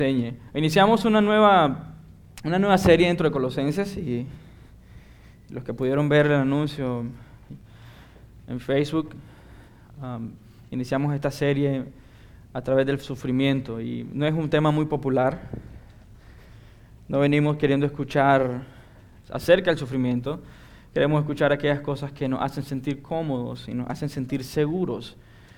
enseñe. Iniciamos una nueva serie dentro de Colosenses y los que pudieron ver el anuncio en Facebook, iniciamos esta serie a través del sufrimiento y no es un tema muy popular. No venimos queriendo escuchar acerca del sufrimiento, queremos escuchar aquellas cosas que nos hacen sentir cómodos y nos hacen sentir seguros.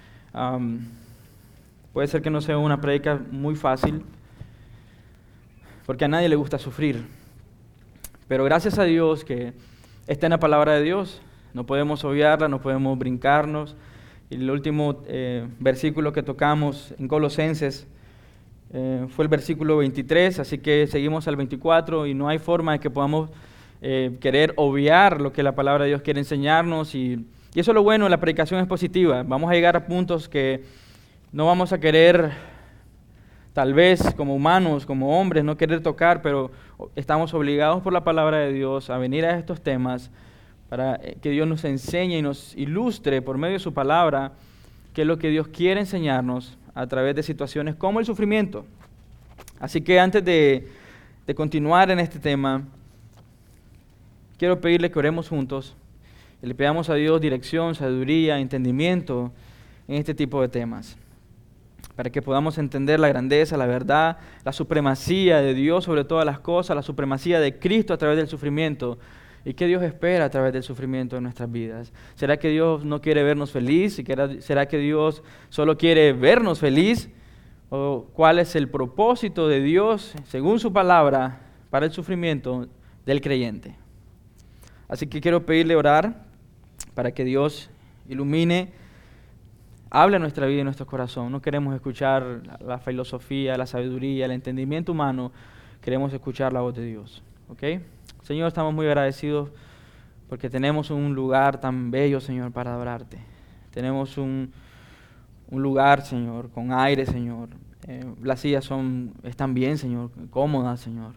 Puede ser que no sea una prédica muy fácil, porque a nadie le gusta sufrir. Pero gracias a Dios que está en la palabra de Dios, no podemos obviarla, no podemos brincarnos. Y el último versículo que tocamos en Colosenses fue el versículo 23, así que seguimos al 24 y no hay forma de que podamos querer obviar lo que la palabra de Dios quiere enseñarnos. Y eso es lo bueno, la predicación es positiva. Vamos a llegar a puntos que no vamos a querer, tal vez como humanos, como hombres, no querer tocar, pero estamos obligados por la palabra de Dios a venir a estos temas para que Dios nos enseñe y nos ilustre por medio de su palabra qué es lo que Dios quiere enseñarnos a través de situaciones como el sufrimiento. Así que antes de continuar en este tema, quiero pedirle que oremos juntos y le pidamos a Dios dirección, sabiduría, entendimiento en este tipo de temas, para que podamos entender la grandeza, la verdad, la supremacía de Dios sobre todas las cosas, la supremacía de Cristo a través del sufrimiento y qué Dios espera a través del sufrimiento en nuestras vidas. ¿Será que Dios no quiere vernos feliz? ¿Será que Dios solo quiere vernos feliz? ¿O cuál es el propósito de Dios, según su palabra, para el sufrimiento del creyente? Así que quiero pedirle orar para que Dios ilumine, hable a nuestra vida y nuestro corazón. No queremos escuchar la filosofía, la sabiduría, el entendimiento humano. Queremos escuchar la voz de Dios. ¿Ok? Señor, estamos muy agradecidos porque tenemos un lugar tan bello, Señor, para adorarte. Tenemos un lugar, Señor, con aire, Señor. Las sillas están bien, Señor, cómodas, Señor.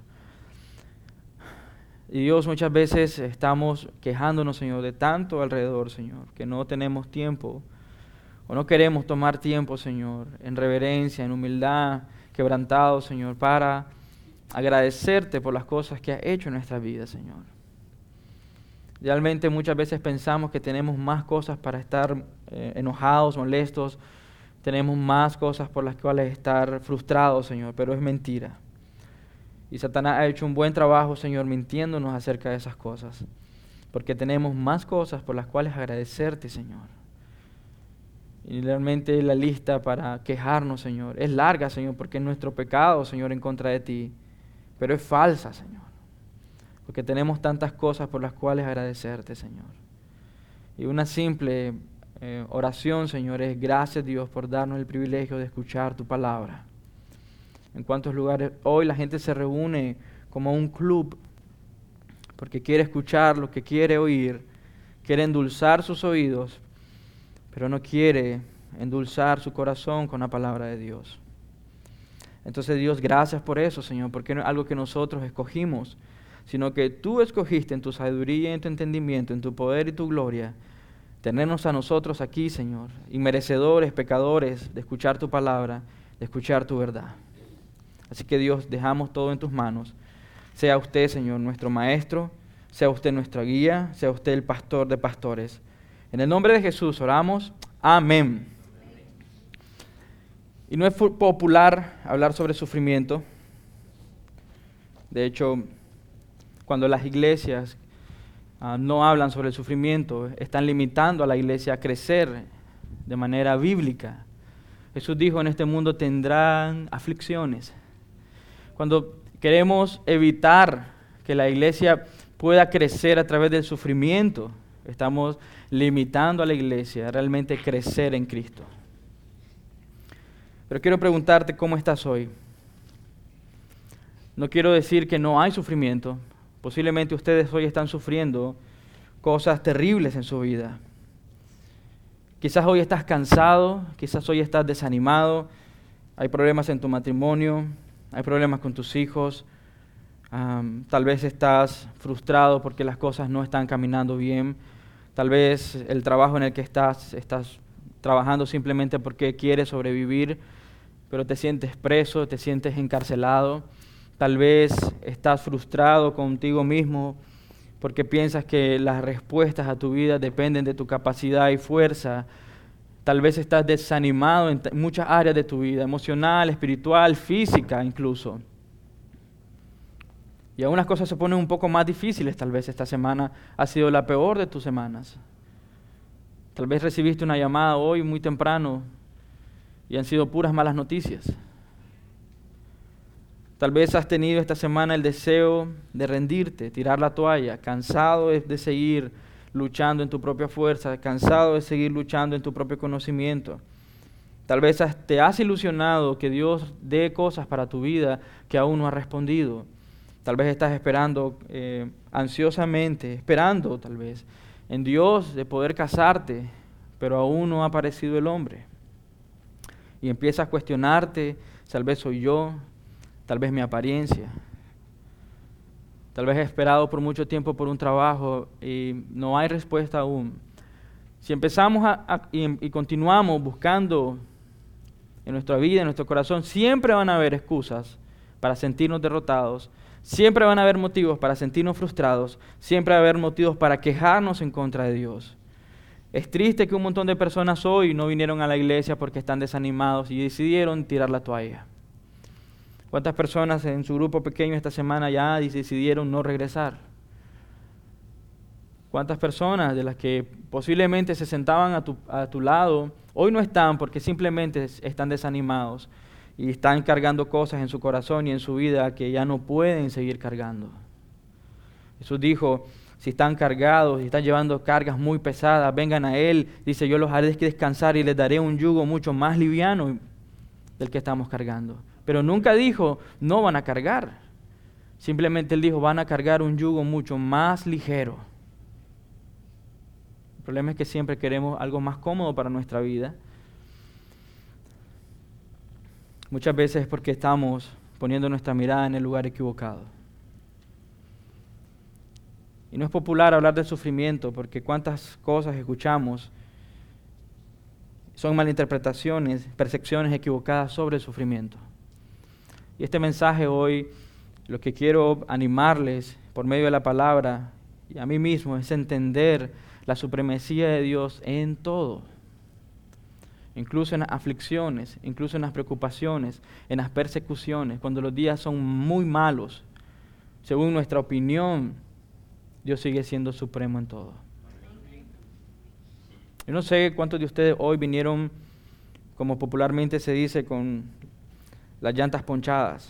Y Dios, muchas veces estamos quejándonos, Señor, de tanto alrededor, Señor, que no tenemos tiempo. O no queremos tomar tiempo, Señor, en reverencia, en humildad, quebrantado, Señor, para agradecerte por las cosas que has hecho en nuestra vida, Señor. Realmente muchas veces pensamos que tenemos más cosas para estar enojados, molestos, tenemos más cosas por las cuales estar frustrados, Señor, pero es mentira. Y Satanás ha hecho un buen trabajo, Señor, mintiéndonos acerca de esas cosas, porque tenemos más cosas por las cuales agradecerte, Señor. Y realmente la lista para quejarnos, Señor, es larga, Señor, porque es nuestro pecado, Señor, en contra de ti. Pero es falsa, Señor, porque tenemos tantas cosas por las cuales agradecerte, Señor. Y una simple oración, Señor, es gracias, Dios, por darnos el privilegio de escuchar tu palabra. En cuántos lugares hoy la gente se reúne como un club porque quiere escuchar lo que quiere oír, quiere endulzar sus oídos, pero no quiere endulzar su corazón con la palabra de Dios. Entonces, Dios, gracias por eso, Señor, porque no es algo que nosotros escogimos, sino que tú escogiste en tu sabiduría y en tu entendimiento, en tu poder y tu gloria, tenernos a nosotros aquí, Señor, inmerecedores, pecadores, de escuchar tu palabra, de escuchar tu verdad. Así que, Dios, dejamos todo en tus manos. Sea usted, Señor, nuestro maestro, sea usted nuestra guía, sea usted el pastor de pastores. En el nombre de Jesús oramos. Amén. Y no es popular hablar sobre sufrimiento. De hecho, cuando las iglesias no hablan sobre el sufrimiento, están limitando a la iglesia a crecer de manera bíblica. Jesús dijo, en este mundo tendrán aflicciones. Cuando queremos evitar que la iglesia pueda crecer a través del sufrimiento, estamos limitando a la iglesia a realmente crecer en Cristo. Pero quiero preguntarte cómo estás hoy. No quiero decir que no hay sufrimiento. Posiblemente ustedes hoy están sufriendo cosas terribles en su vida. Quizás hoy estás cansado, quizás hoy estás desanimado, hay problemas en tu matrimonio, hay problemas con tus hijos, tal vez estás frustrado porque las cosas no están caminando bien, tal vez el trabajo en el que estás trabajando simplemente porque quieres sobrevivir, pero te sientes preso, te sientes encarcelado. Tal vez estás frustrado contigo mismo porque piensas que las respuestas a tu vida dependen de tu capacidad y fuerza. Tal vez estás desanimado en muchas áreas de tu vida, emocional, espiritual, física incluso. Y aún las cosas se ponen un poco más difíciles. Tal vez esta semana ha sido la peor de tus semanas. Tal vez recibiste una llamada hoy muy temprano y han sido puras malas noticias. Tal vez has tenido esta semana el deseo de rendirte, tirar la toalla, cansado de seguir luchando en tu propia fuerza, cansado de seguir luchando en tu propio conocimiento. Tal vez te has ilusionado que Dios dé cosas para tu vida que aún no ha respondido. Tal vez estás esperando ansiosamente, esperando tal vez en Dios de poder casarte, pero aún no ha aparecido el hombre. Y empiezas a cuestionarte, tal vez soy yo, tal vez mi apariencia. Tal vez he esperado por mucho tiempo por un trabajo y no hay respuesta aún. Si empezamos y continuamos buscando en nuestra vida, en nuestro corazón, siempre van a haber excusas para sentirnos derrotados. Siempre van a haber motivos para sentirnos frustrados, siempre va a haber motivos para quejarnos en contra de Dios. Es triste que un montón de personas hoy no vinieron a la iglesia porque están desanimados y decidieron tirar la toalla. ¿Cuántas personas en su grupo pequeño esta semana ya decidieron no regresar? ¿Cuántas personas de las que posiblemente se sentaban a tu lado hoy no están porque simplemente están desanimados? Y están cargando cosas en su corazón y en su vida que ya no pueden seguir cargando. Jesús dijo, si están cargados, si están llevando cargas muy pesadas, vengan a Él. Dice, yo los haré descansar y les daré un yugo mucho más liviano del que estamos cargando. Pero nunca dijo, no van a cargar. Simplemente Él dijo, van a cargar un yugo mucho más ligero. El problema es que siempre queremos algo más cómodo para nuestra vida. Muchas veces es porque estamos poniendo nuestra mirada en el lugar equivocado. Y no es popular hablar del sufrimiento porque cuántas cosas escuchamos son malinterpretaciones, percepciones equivocadas sobre el sufrimiento. Y este mensaje hoy, lo que quiero animarles por medio de la palabra y a mí mismo es entender la supremacía de Dios en todo. Incluso en las aflicciones, incluso en las preocupaciones, en las persecuciones, cuando los días son muy malos, según nuestra opinión, Dios sigue siendo supremo en todo. Yo no sé cuántos de ustedes hoy vinieron, como popularmente se dice, con las llantas ponchadas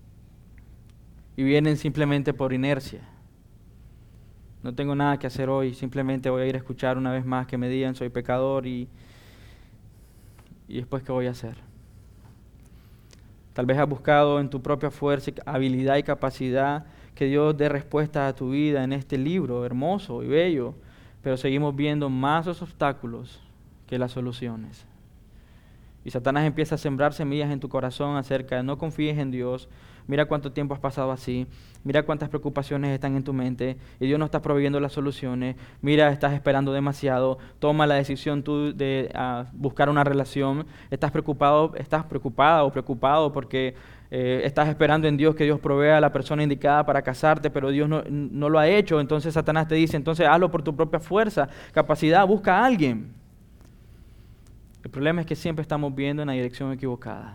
y vienen simplemente por inercia. No tengo nada que hacer hoy, simplemente voy a ir a escuchar una vez más que me digan soy pecador y después, ¿qué voy a hacer? Tal vez has buscado en tu propia fuerza, habilidad y capacidad que Dios dé respuesta a tu vida en este libro hermoso y bello, pero seguimos viendo más los obstáculos que las soluciones. Y Satanás empieza a sembrar semillas en tu corazón acerca de no confíes en Dios. Mira cuánto tiempo has pasado así. Mira cuántas preocupaciones están en tu mente y Dios no está proveyendo las soluciones. Mira, estás esperando demasiado. Toma la decisión tú de buscar una relación. Estás preocupada o preocupado porque estás esperando en Dios que Dios provea a la persona indicada para casarte, pero Dios no lo ha hecho. Entonces Satanás te dice, entonces hazlo por tu propia fuerza, capacidad, busca a alguien. El problema es que siempre estamos viendo en la dirección equivocada.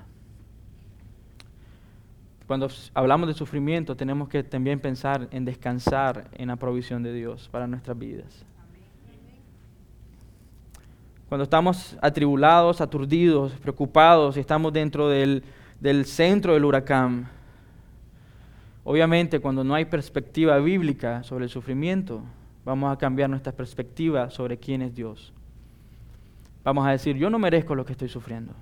Cuando hablamos de sufrimiento, tenemos que también pensar en descansar en la provisión de Dios para nuestras vidas. Cuando estamos atribulados, aturdidos, preocupados y estamos dentro del centro del huracán, obviamente cuando no hay perspectiva bíblica sobre el sufrimiento, vamos a cambiar nuestra perspectiva sobre quién es Dios. Vamos a decir, yo no merezco lo que estoy sufriendo.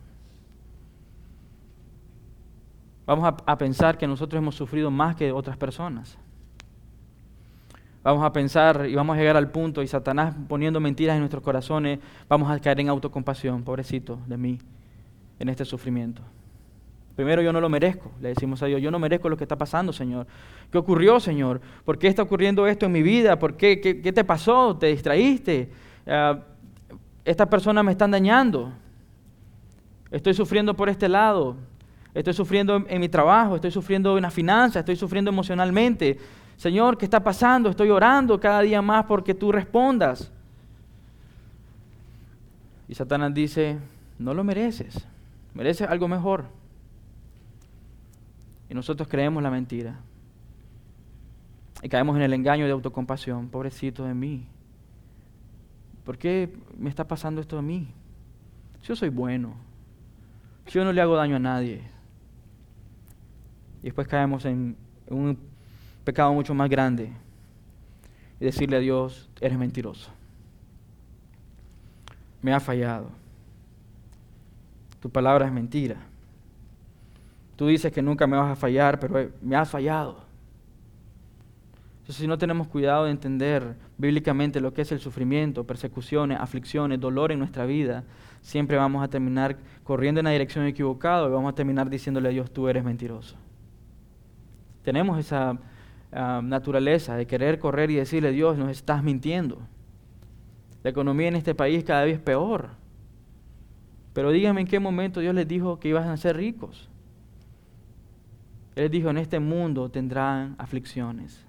Vamos a pensar que nosotros hemos sufrido más que otras personas. Vamos a pensar y vamos a llegar al punto, y Satanás poniendo mentiras en nuestros corazones, vamos a caer en autocompasión, pobrecito de mí, en este sufrimiento. Primero, yo no lo merezco, le decimos a Dios, yo no merezco lo que está pasando, Señor. ¿Qué ocurrió, Señor? ¿Por qué está ocurriendo esto en mi vida? ¿Por qué? ¿Qué te pasó? ¿Te distraíste? Estas personas me están dañando. Estoy sufriendo por este lado. Estoy sufriendo en mi trabajo, estoy sufriendo en las finanzas, estoy sufriendo emocionalmente. Señor, ¿qué está pasando? Estoy orando cada día más porque tú respondas. Y Satanás dice, no lo mereces, mereces algo mejor. Y nosotros creemos la mentira. Y caemos en el engaño de autocompasión. Pobrecito de mí. ¿Por qué me está pasando esto a mí? Si yo soy bueno, si yo no le hago daño a nadie. Y después caemos en un pecado mucho más grande y decirle a Dios, eres mentiroso. Me has fallado. Tu palabra es mentira. Tú dices que nunca me vas a fallar, pero me has fallado. Entonces, si no tenemos cuidado de entender bíblicamente lo que es el sufrimiento, persecuciones, aflicciones, dolor en nuestra vida, siempre vamos a terminar corriendo en la dirección equivocada y vamos a terminar diciéndole a Dios, tú eres mentiroso. Tenemos esa naturaleza de querer correr y decirle, Dios, nos estás mintiendo. La economía en este país cada vez es peor. Pero díganme en qué momento Dios les dijo que iban a ser ricos. Él les dijo, en este mundo tendrán aflicciones.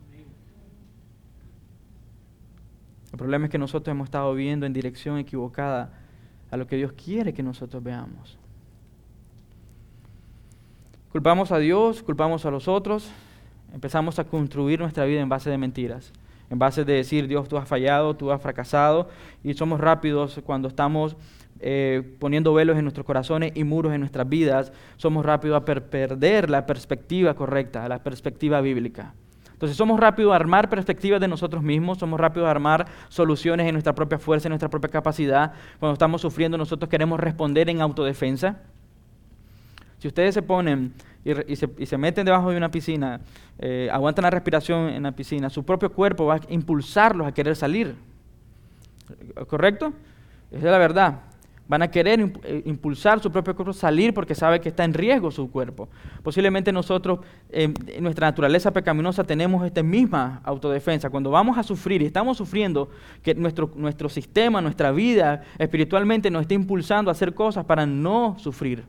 El problema es que nosotros hemos estado viendo en dirección equivocada a lo que Dios quiere que nosotros veamos. Culpamos a Dios, culpamos a los otros, empezamos a construir nuestra vida en base de mentiras, en base de decir, Dios, tú has fallado, tú has fracasado, y somos rápidos cuando estamos poniendo velos en nuestros corazones y muros en nuestras vidas, somos rápidos a perder la perspectiva correcta, la perspectiva bíblica. Entonces somos rápidos a armar perspectivas de nosotros mismos, somos rápidos a armar soluciones en nuestra propia fuerza, en nuestra propia capacidad. Cuando estamos sufriendo, nosotros queremos responder en autodefensa. Si ustedes se ponen y se meten debajo de una piscina, aguantan la respiración en la piscina, su propio cuerpo va a impulsarlos a querer salir. ¿Correcto? Esa es la verdad. Van a querer impulsar su propio cuerpo a salir porque sabe que está en riesgo su cuerpo. Posiblemente nosotros, en nuestra naturaleza pecaminosa, tenemos esta misma autodefensa. Cuando vamos a sufrir y estamos sufriendo, que nuestro sistema, nuestra vida espiritualmente nos está impulsando a hacer cosas para no sufrir.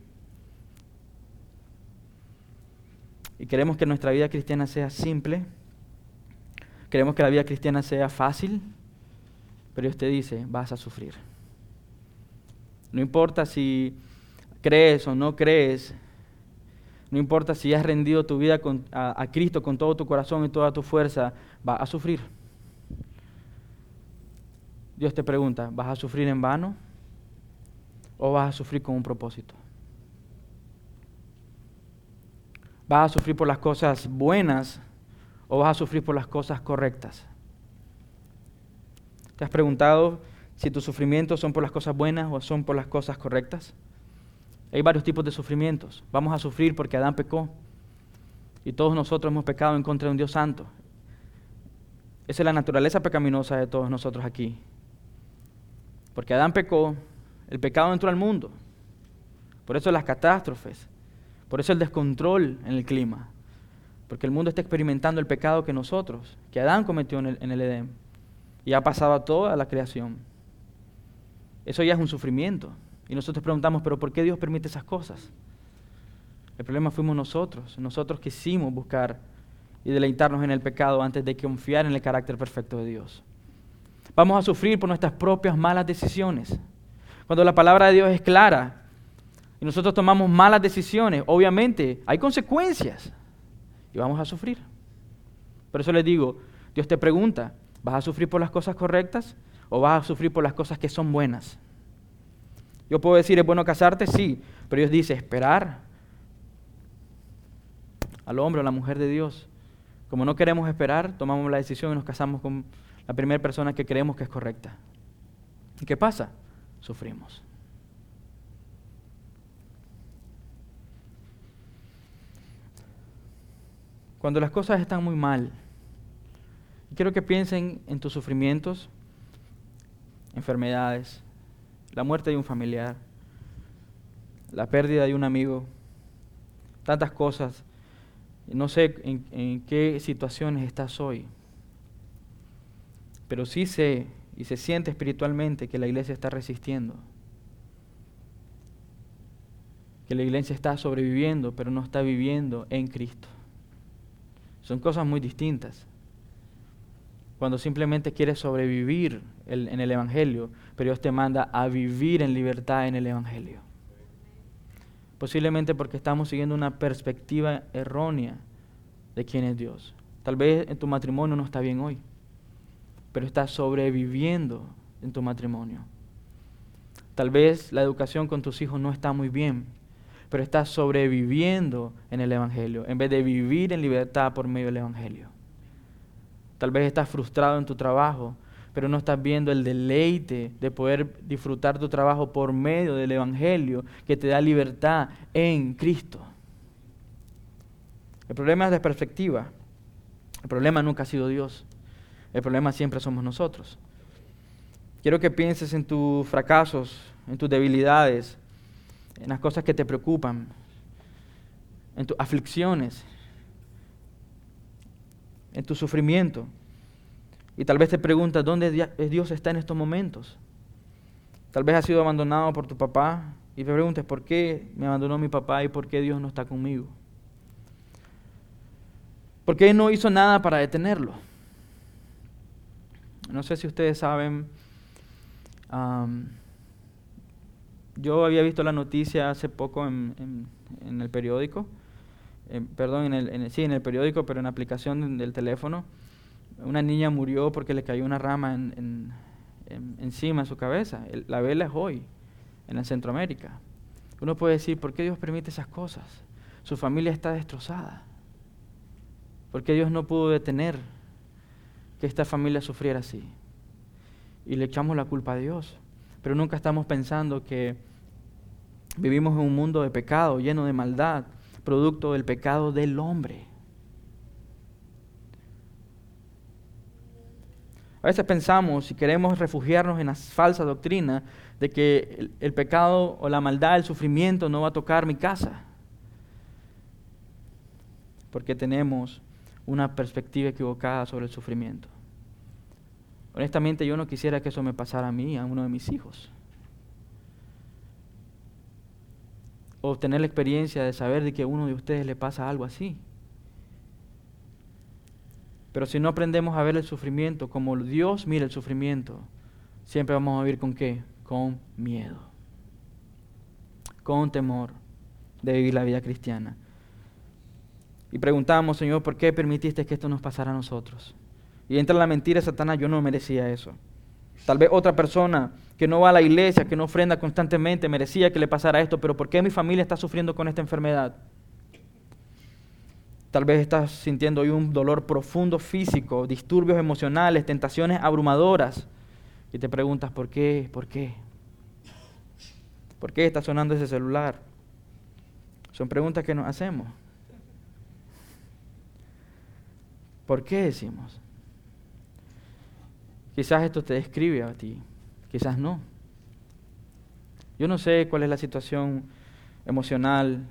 Y queremos que nuestra vida cristiana sea simple. Queremos que la vida cristiana sea fácil. Pero Dios te dice, vas a sufrir. No importa si crees o no crees, no importa si has rendido tu vida a Cristo con todo tu corazón y toda tu fuerza, vas a sufrir. Dios te pregunta, ¿vas a sufrir en vano o vas a sufrir con un propósito? ¿Vas a sufrir por las cosas buenas o vas a sufrir por las cosas correctas? ¿Te has preguntado si tus sufrimientos son por las cosas buenas o son por las cosas correctas? Hay varios tipos de sufrimientos. Vamos a sufrir porque Adán pecó y todos nosotros hemos pecado en contra de un Dios santo. Esa es la naturaleza pecaminosa de todos nosotros aquí. Porque Adán pecó, el pecado entró al mundo. Por eso las catástrofes, por eso el descontrol en el clima. Porque el mundo está experimentando el pecado que Adán cometió en el Edén. Y ha pasado a toda la creación. Eso ya es un sufrimiento. Y nosotros preguntamos, ¿pero por qué Dios permite esas cosas? El problema fuimos nosotros. Nosotros quisimos buscar y deleitarnos en el pecado antes de confiar en el carácter perfecto de Dios. Vamos a sufrir por nuestras propias malas decisiones. Cuando la palabra de Dios es clara y nosotros tomamos malas decisiones, obviamente hay consecuencias y vamos a sufrir. Por eso les digo, Dios te pregunta, ¿vas a sufrir por las cosas correctas o vas a sufrir por las cosas que son buenas? Yo puedo decir, ¿es bueno casarte? Sí, pero Dios dice, esperar al hombre o a la mujer de Dios. Como no queremos esperar, tomamos la decisión y nos casamos con la primera persona que creemos que es correcta. ¿Y qué pasa? Sufrimos. Cuando las cosas están muy mal, quiero que piensen en tus sufrimientos, enfermedades, la muerte de un familiar, la pérdida de un amigo, tantas cosas. No sé en qué situaciones estás hoy, pero sí sé y se siente espiritualmente que la iglesia está resistiendo. que la iglesia está sobreviviendo, pero no está viviendo en Cristo. Son cosas muy distintas. Cuando simplemente quieres sobrevivir en el Evangelio, pero Dios te manda a vivir en libertad en el Evangelio. Posiblemente porque estamos siguiendo una perspectiva errónea de quién es Dios. Tal vez en tu matrimonio no está bien hoy, pero estás sobreviviendo en tu matrimonio. Tal vez la educación con tus hijos no está muy bien, pero estás sobreviviendo en el Evangelio, en vez de vivir en libertad por medio del Evangelio. Tal vez estás frustrado en tu trabajo, pero no estás viendo el deleite de poder disfrutar tu trabajo por medio del Evangelio que te da libertad en Cristo. El problema es de perspectiva. El problema nunca ha sido Dios. El problema siempre somos nosotros. Quiero que pienses en tus fracasos, en tus debilidades, en las cosas que te preocupan, en tus aflicciones, en tu sufrimiento. Y tal vez te preguntas, ¿dónde Dios está en estos momentos? Tal vez has sido abandonado por tu papá y te preguntas, ¿por qué me abandonó mi papá y por qué Dios no está conmigo? ¿Por qué no hizo nada para detenerlo? No sé si ustedes saben, yo había visto la noticia hace poco en el periódico, en el periódico, pero en la aplicación del teléfono. Una niña murió porque le cayó una rama encima de su cabeza. La vela es hoy, en Centroamérica. Uno puede decir, ¿por qué Dios permite esas cosas? Su familia está destrozada. ¿Por qué Dios no pudo detener que esta familia sufriera así? Y le echamos la culpa a Dios. Pero nunca estamos pensando que vivimos en un mundo de pecado, lleno de maldad, producto del pecado del hombre. A veces pensamos y queremos refugiarnos en la falsa doctrina de que el pecado o la maldad, el sufrimiento no va a tocar mi casa. Porque tenemos una perspectiva equivocada sobre el sufrimiento. Honestamente, yo no quisiera que eso me pasara a mí, a uno de mis hijos. O tener la experiencia de saber de que a uno de ustedes le pasa algo así. Pero si no aprendemos a ver el sufrimiento como Dios mira el sufrimiento, siempre vamos a vivir ¿con qué? Con miedo, con temor de vivir la vida cristiana. Y preguntamos, Señor, ¿por qué permitiste que esto nos pasara a nosotros? Y entra la mentira de Satanás, yo no merecía eso. Tal vez otra persona que no va a la iglesia, que no ofrenda constantemente, merecía que le pasara esto, pero ¿por qué mi familia está sufriendo con esta enfermedad? Tal vez estás sintiendo hoy un dolor profundo físico, disturbios emocionales, tentaciones abrumadoras. Y te preguntas, ¿por qué? ¿Por qué? ¿Por qué está sonando ese celular? Son preguntas que nos hacemos. ¿Por qué decimos? Quizás esto te describe a ti, quizás no. Yo no sé cuál es la situación emocional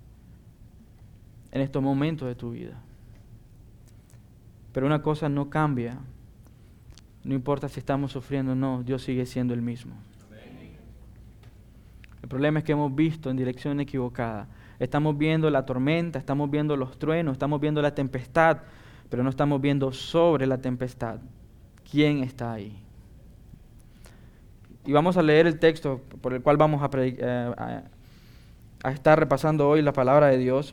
en estos momentos de tu vida. Pero una cosa no cambia. No importa si estamos sufriendo o no, Dios sigue siendo el mismo. El problema es que hemos visto en dirección equivocada. Estamos viendo la tormenta, estamos viendo los truenos, estamos viendo la tempestad, pero no estamos viendo sobre la tempestad. ¿Quién está ahí? Y vamos a leer el texto por el cual vamos a estar repasando hoy la palabra de Dios.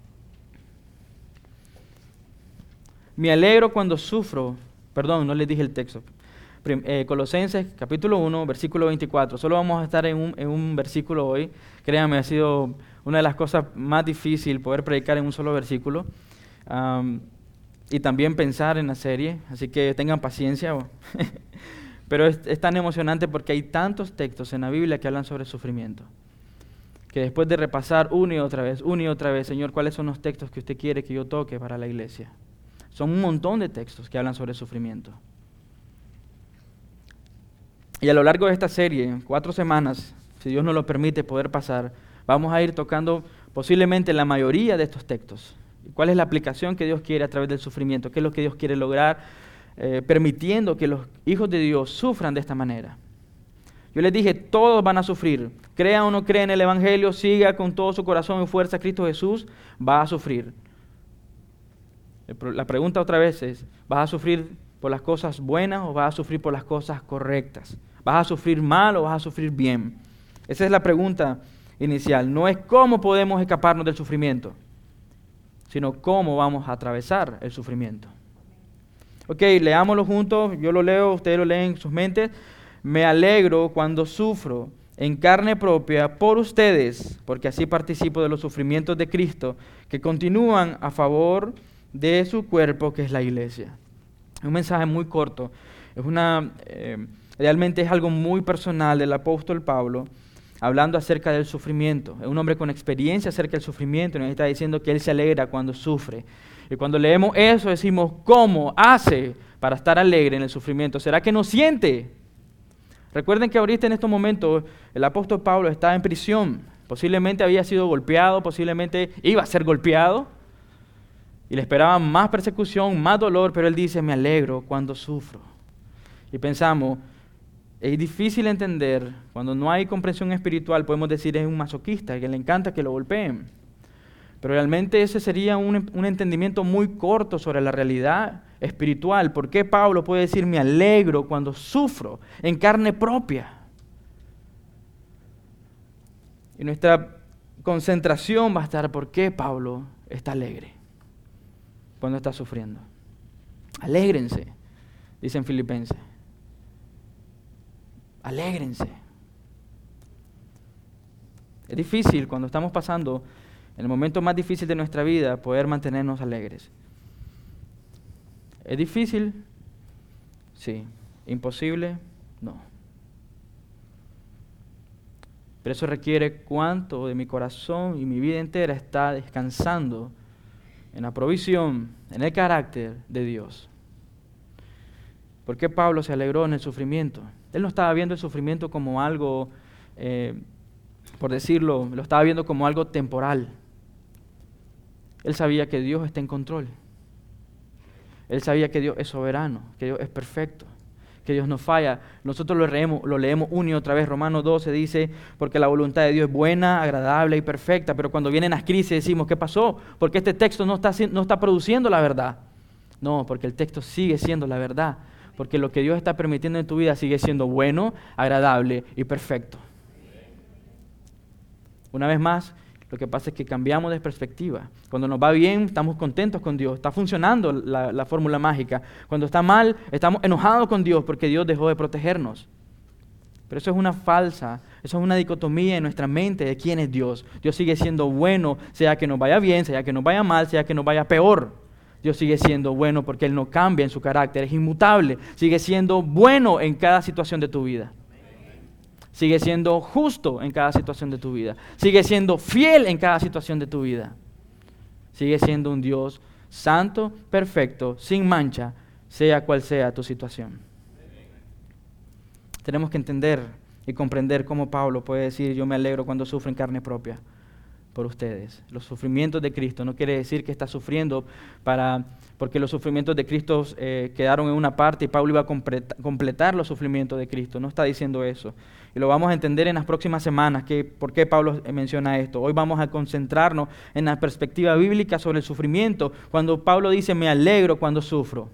Me alegro cuando sufro, perdón, no les dije el texto. Colosenses capítulo 1, versículo 24. Solo vamos a estar en un versículo hoy. Créanme, ha sido una de las cosas más difíciles poder predicar en un solo versículo. Y también pensar en la serie, así que tengan paciencia. Pero es tan emocionante porque hay tantos textos en la Biblia que hablan sobre sufrimiento. Que después de repasar una y otra vez, Señor, ¿cuáles son los textos que usted quiere que yo toque para la iglesia? Son un montón de textos que hablan sobre sufrimiento. Y a lo largo de esta serie, 4 semanas, si Dios nos lo permite poder pasar, vamos a ir tocando posiblemente la mayoría de estos textos. ¿Cuál es la aplicación que Dios quiere a través del sufrimiento? ¿Qué es lo que Dios quiere lograr permitiendo que los hijos de Dios sufran de esta manera? Yo les dije, todos van a sufrir. Crea o no crea en el Evangelio, siga con todo su corazón y fuerza a Cristo Jesús, va a sufrir. La pregunta otra vez es, ¿vas a sufrir por las cosas buenas o vas a sufrir por las cosas correctas? ¿Vas a sufrir mal o vas a sufrir bien? Esa es la pregunta inicial. No es cómo podemos escaparnos del sufrimiento, sino cómo vamos a atravesar el sufrimiento. Ok, leámoslo juntos, yo lo leo, ustedes lo leen en sus mentes. Me alegro cuando sufro en carne propia por ustedes, porque así participo de los sufrimientos de Cristo, que continúan a favor de su cuerpo, que es la iglesia. Es un mensaje muy corto, realmente es algo muy personal del apóstol Pablo, hablando acerca del sufrimiento. Es un hombre con experiencia acerca del sufrimiento, y nos está diciendo que él se alegra cuando sufre. Y cuando leemos eso decimos, ¿cómo hace para estar alegre en el sufrimiento? ¿Será que no siente? Recuerden que ahorita en estos momentos el apóstol Pablo estaba en prisión. Posiblemente había sido golpeado, posiblemente iba a ser golpeado. Y le esperaban más persecución, más dolor, pero él dice, me alegro cuando sufro. Y pensamos, es difícil entender, cuando no hay comprensión espiritual, podemos decir es un masoquista, que le encanta que lo golpeen. Pero realmente ese sería un entendimiento muy corto sobre la realidad espiritual. ¿Por qué Pablo puede decir, me alegro cuando sufro en carne propia? Y nuestra concentración va a estar, ¿por qué Pablo está alegre cuando está sufriendo? Alégrense, dicen Filipenses. Alégrense. Es difícil cuando estamos pasando en el momento más difícil de nuestra vida poder mantenernos alegres. ¿Es difícil? Sí. ¿Imposible? No. Pero eso requiere cuánto de mi corazón y mi vida entera está descansando en la provisión, en el carácter de Dios. ¿Por qué Pablo se alegró en el sufrimiento? Él no estaba viendo el sufrimiento como algo, por decirlo, lo estaba viendo como algo temporal. Él sabía que Dios está en control. Él sabía que Dios es soberano, que Dios es perfecto, que Dios no falla. Nosotros lo leemos una y otra vez. Romanos 12 dice, porque la voluntad de Dios es buena, agradable y perfecta. Pero cuando vienen las crisis decimos, ¿qué pasó? Porque este texto no está produciendo la verdad. No, porque el texto sigue siendo la verdad. Porque lo que Dios está permitiendo en tu vida sigue siendo bueno, agradable y perfecto. Una vez más, lo que pasa es que cambiamos de perspectiva. Cuando nos va bien, estamos contentos con Dios. Está funcionando la fórmula mágica. Cuando está mal, estamos enojados con Dios porque Dios dejó de protegernos. Pero eso es una falsa, eso es una dicotomía en nuestra mente de quién es Dios. Dios sigue siendo bueno, sea que nos vaya bien, sea que nos vaya mal, sea que nos vaya peor. Dios sigue siendo bueno porque Él no cambia en su carácter, es inmutable. Sigue siendo bueno en cada situación de tu vida. Sigue siendo justo en cada situación de tu vida. Sigue siendo fiel en cada situación de tu vida. Sigue siendo un Dios santo, perfecto, sin mancha, sea cual sea tu situación. Tenemos que entender y comprender cómo Pablo puede decir, yo me alegro cuando sufro en carne propia por ustedes. Los sufrimientos de Cristo no quiere decir que está sufriendo porque los sufrimientos de Cristo quedaron en una parte y Pablo iba a completar los sufrimientos de Cristo. No está diciendo eso. Y lo vamos a entender en las próximas semanas, por qué Pablo menciona esto. Hoy vamos a concentrarnos en la perspectiva bíblica sobre el sufrimiento, cuando Pablo dice, me alegro cuando sufro.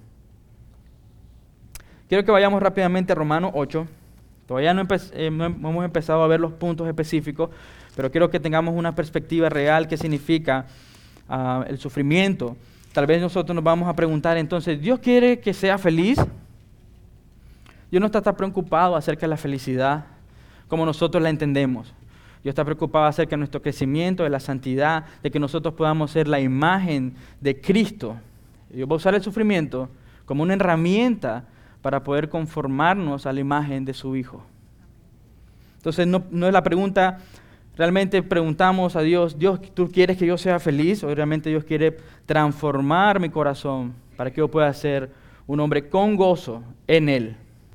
Quiero que vayamos rápidamente a Romanos 8. Todavía no hemos empezado a ver los puntos específicos, pero quiero que tengamos una perspectiva real que significa el sufrimiento. Tal vez nosotros nos vamos a preguntar entonces, ¿Dios quiere que sea feliz? Dios no está tan preocupado acerca de la felicidad como nosotros la entendemos. Dios está preocupado acerca de nuestro crecimiento, de la santidad, de que nosotros podamos ser la imagen de Cristo. Dios va a usar el sufrimiento como una herramienta para poder conformarnos a la imagen de su Hijo. Entonces no es la pregunta, realmente preguntamos a Dios, Dios, ¿tú quieres que yo sea feliz? O realmente Dios quiere transformar mi corazón para que yo pueda ser un hombre con gozo en Él.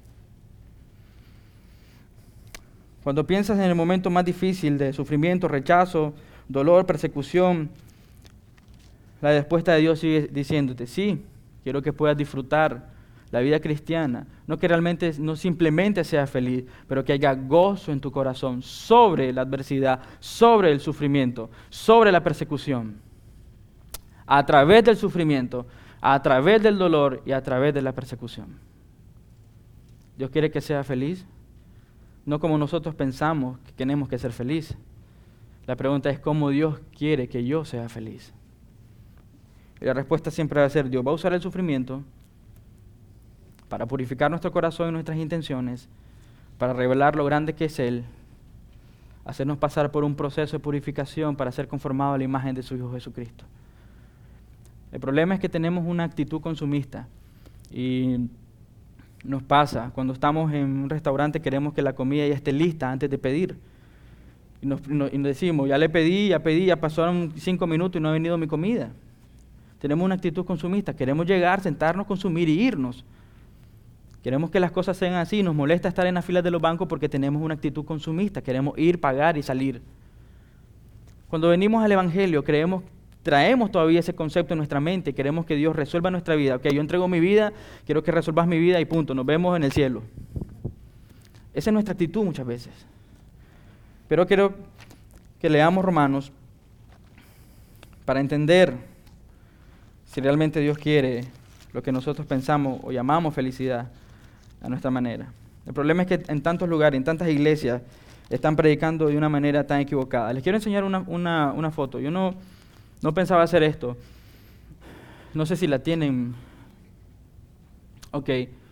Cuando piensas en el momento más difícil de sufrimiento, rechazo, dolor, persecución, la respuesta de Dios sigue diciéndote, sí, quiero que puedas disfrutar la vida cristiana, no que realmente, no simplemente seas feliz, pero que haya gozo en tu corazón sobre la adversidad, sobre el sufrimiento, sobre la persecución. A través del sufrimiento, a través del dolor y a través de la persecución. Dios quiere que sea feliz, no como nosotros pensamos que tenemos que ser feliz. La pregunta es cómo Dios quiere que yo sea feliz. Y la respuesta siempre va a ser, Dios va a usar el sufrimiento para purificar nuestro corazón y nuestras intenciones, para revelar lo grande que es Él, hacernos pasar por un proceso de purificación para ser conformados a la imagen de su Hijo Jesucristo. El problema es que tenemos una actitud consumista y nos pasa, cuando estamos en un restaurante queremos que la comida ya esté lista antes de pedir. Y nos decimos, ya pedí, ya pasaron 5 minutos y no ha venido mi comida. Tenemos una actitud consumista, queremos llegar, sentarnos, consumir y irnos. Queremos que las cosas sean así, nos molesta estar en las filas de los bancos porque tenemos una actitud consumista, queremos ir, pagar y salir. Cuando venimos al Evangelio, traemos todavía ese concepto en nuestra mente, queremos que Dios resuelva nuestra vida. Ok, yo entrego mi vida, quiero que resuelvas mi vida y punto, nos vemos en el cielo. Esa es nuestra actitud muchas veces. Pero quiero que leamos Romanos para entender si realmente Dios quiere lo que nosotros pensamos o llamamos felicidad a nuestra manera. El problema es que en tantos lugares, en tantas iglesias, están predicando de una manera tan equivocada. Les quiero enseñar una foto. Yo no pensaba hacer esto. No sé si la tienen. Ok.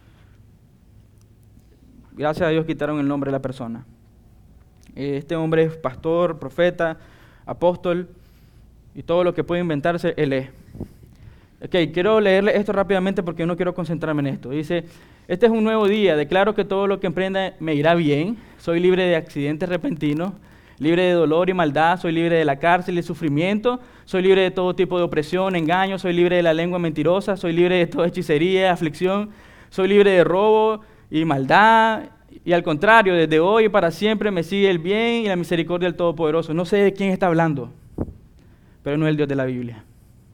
Gracias a Dios quitaron el nombre de la persona. Este hombre es pastor, profeta, apóstol y todo lo que puede inventarse, él es. Ok, quiero leerle esto rápidamente porque no quiero concentrarme en esto. Dice, este es un nuevo día, declaro que todo lo que emprenda me irá bien, soy libre de accidentes repentinos, libre de dolor y maldad, soy libre de la cárcel y sufrimiento, soy libre de todo tipo de opresión, engaño, soy libre de la lengua mentirosa, soy libre de toda hechicería, aflicción, soy libre de robo y maldad, y al contrario, desde hoy y para siempre me sigue el bien y la misericordia del Todopoderoso. No sé de quién está hablando, pero no es el Dios de la Biblia.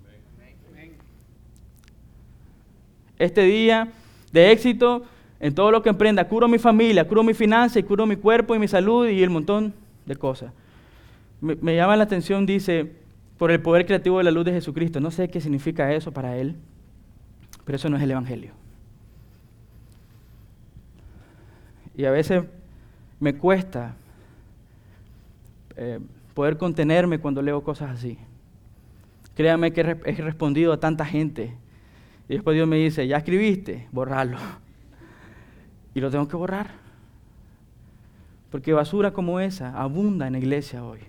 Este día de éxito en todo lo que emprenda, curo mi familia, curo mi finanza, y curo mi cuerpo y mi salud y el montón de cosas. Me llama la atención, dice, por el poder creativo de la luz de Jesucristo. No sé qué significa eso para él, pero eso no es el Evangelio. Y a veces me cuesta poder contenerme cuando leo cosas así. Créanme que he respondido a tanta gente. Y después Dios me dice, ¿ya escribiste? Borrarlo. Y lo tengo que borrar. Porque basura como esa abunda en la iglesia hoy.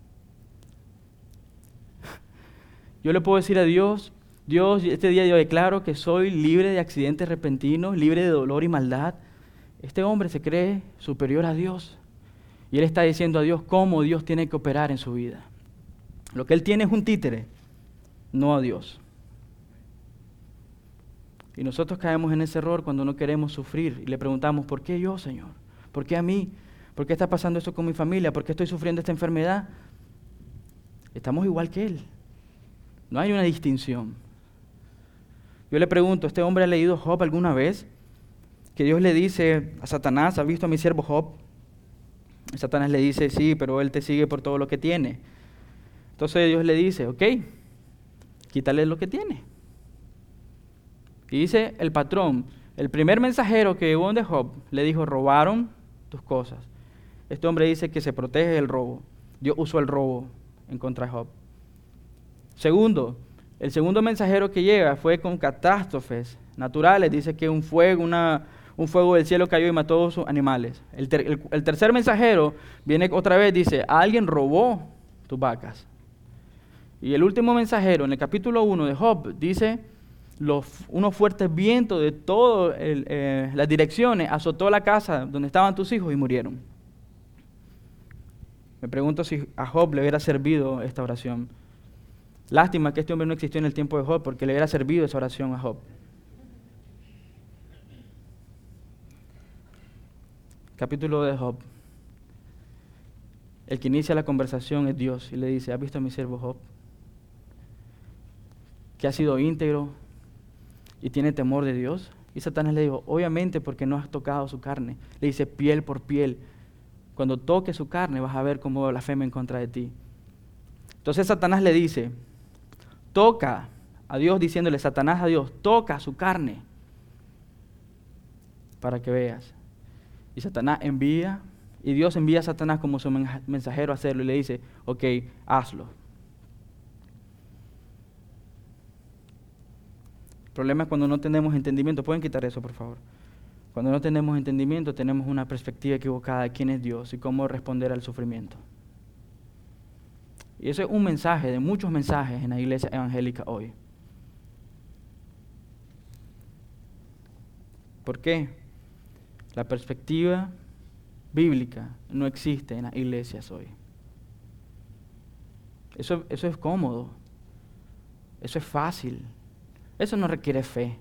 Yo le puedo decir a Dios, Dios, este día yo declaro que soy libre de accidentes repentinos, libre de dolor y maldad. Este hombre se cree superior a Dios. Y él está diciendo a Dios cómo Dios tiene que operar en su vida. Lo que él tiene es un títere, no a Dios. Y nosotros caemos en ese error cuando no queremos sufrir y le preguntamos, ¿por qué yo, Señor? ¿Por qué a mí? ¿Por qué está pasando esto con mi familia? ¿Por qué estoy sufriendo esta enfermedad? Estamos igual que él. No hay una distinción. Yo le pregunto, ¿este hombre ha leído Job alguna vez? Que Dios le dice a Satanás, ¿has visto a mi siervo Job? Y Satanás le dice, sí, pero él te sigue por todo lo que tiene. Entonces Dios le dice, ok, quítale lo que tiene. Y dice el patrón, el primer mensajero que llegó de Job le dijo, robaron tus cosas. Este hombre dice que se protege del robo. Dios usó el robo en contra de Job. Segundo, el segundo mensajero que llega fue con catástrofes naturales. Dice que un fuego del cielo cayó y mató a todos sus animales. El tercer mensajero viene otra vez, dice, alguien robó tus vacas. Y el último mensajero, en el capítulo 1 de Job, dice, unos fuertes vientos de todas las direcciones azotó la casa donde estaban tus hijos y murieron. Me pregunto si a Job le hubiera servido esta oración. Lástima que este hombre no existió en el tiempo de Job, porque le hubiera servido esa oración a Job. Capítulo de Job. El que inicia la conversación es Dios y le dice, ¿has visto a mi siervo Job? Que ha sido íntegro y tiene temor de Dios Y Satanás le dijo, obviamente porque no has tocado su carne. Le dice, piel por piel. Cuando toques su carne vas a ver cómo blasfema en contra de ti. Entonces Satanás le dice, toca a Dios, diciéndole, Satanás a Dios, toca su carne para que veas. Y Satanás envía, y Dios envía a Satanás como su mensajero a hacerlo y le dice, ok, hazlo. El problema es cuando no tenemos entendimiento. ¿Pueden quitar eso, por favor? Cuando no tenemos entendimiento, tenemos una perspectiva equivocada de quién es Dios y cómo responder al sufrimiento. Y eso es un mensaje de muchos mensajes en la iglesia evangélica hoy. ¿Por qué? La perspectiva bíblica no existe en las iglesias hoy. Eso es cómodo. Eso es fácil. Eso no requiere fe.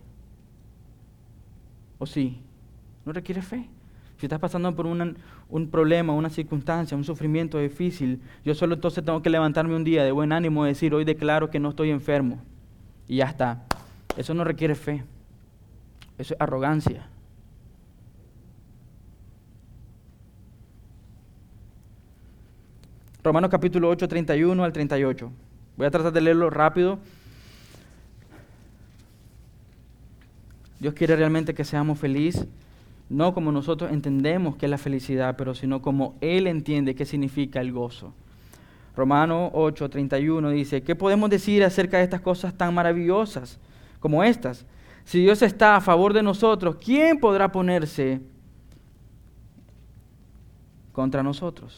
¿O sí? No requiere fe. Si estás pasando por un problema, una circunstancia, un sufrimiento difícil, yo solo entonces tengo que levantarme un día de buen ánimo y decir, hoy declaro que no estoy enfermo. Y ya está. Eso no requiere fe. Eso es arrogancia. Romanos capítulo 8, 31 al 38. Voy a tratar de leerlo rápido. Dios quiere realmente que seamos felices, no como nosotros entendemos que es la felicidad, pero sino como Él entiende qué significa el gozo. Romanos 8, 31 dice, ¿qué podemos decir acerca de estas cosas tan maravillosas como estas? Si Dios está a favor de nosotros, ¿quién podrá ponerse contra nosotros?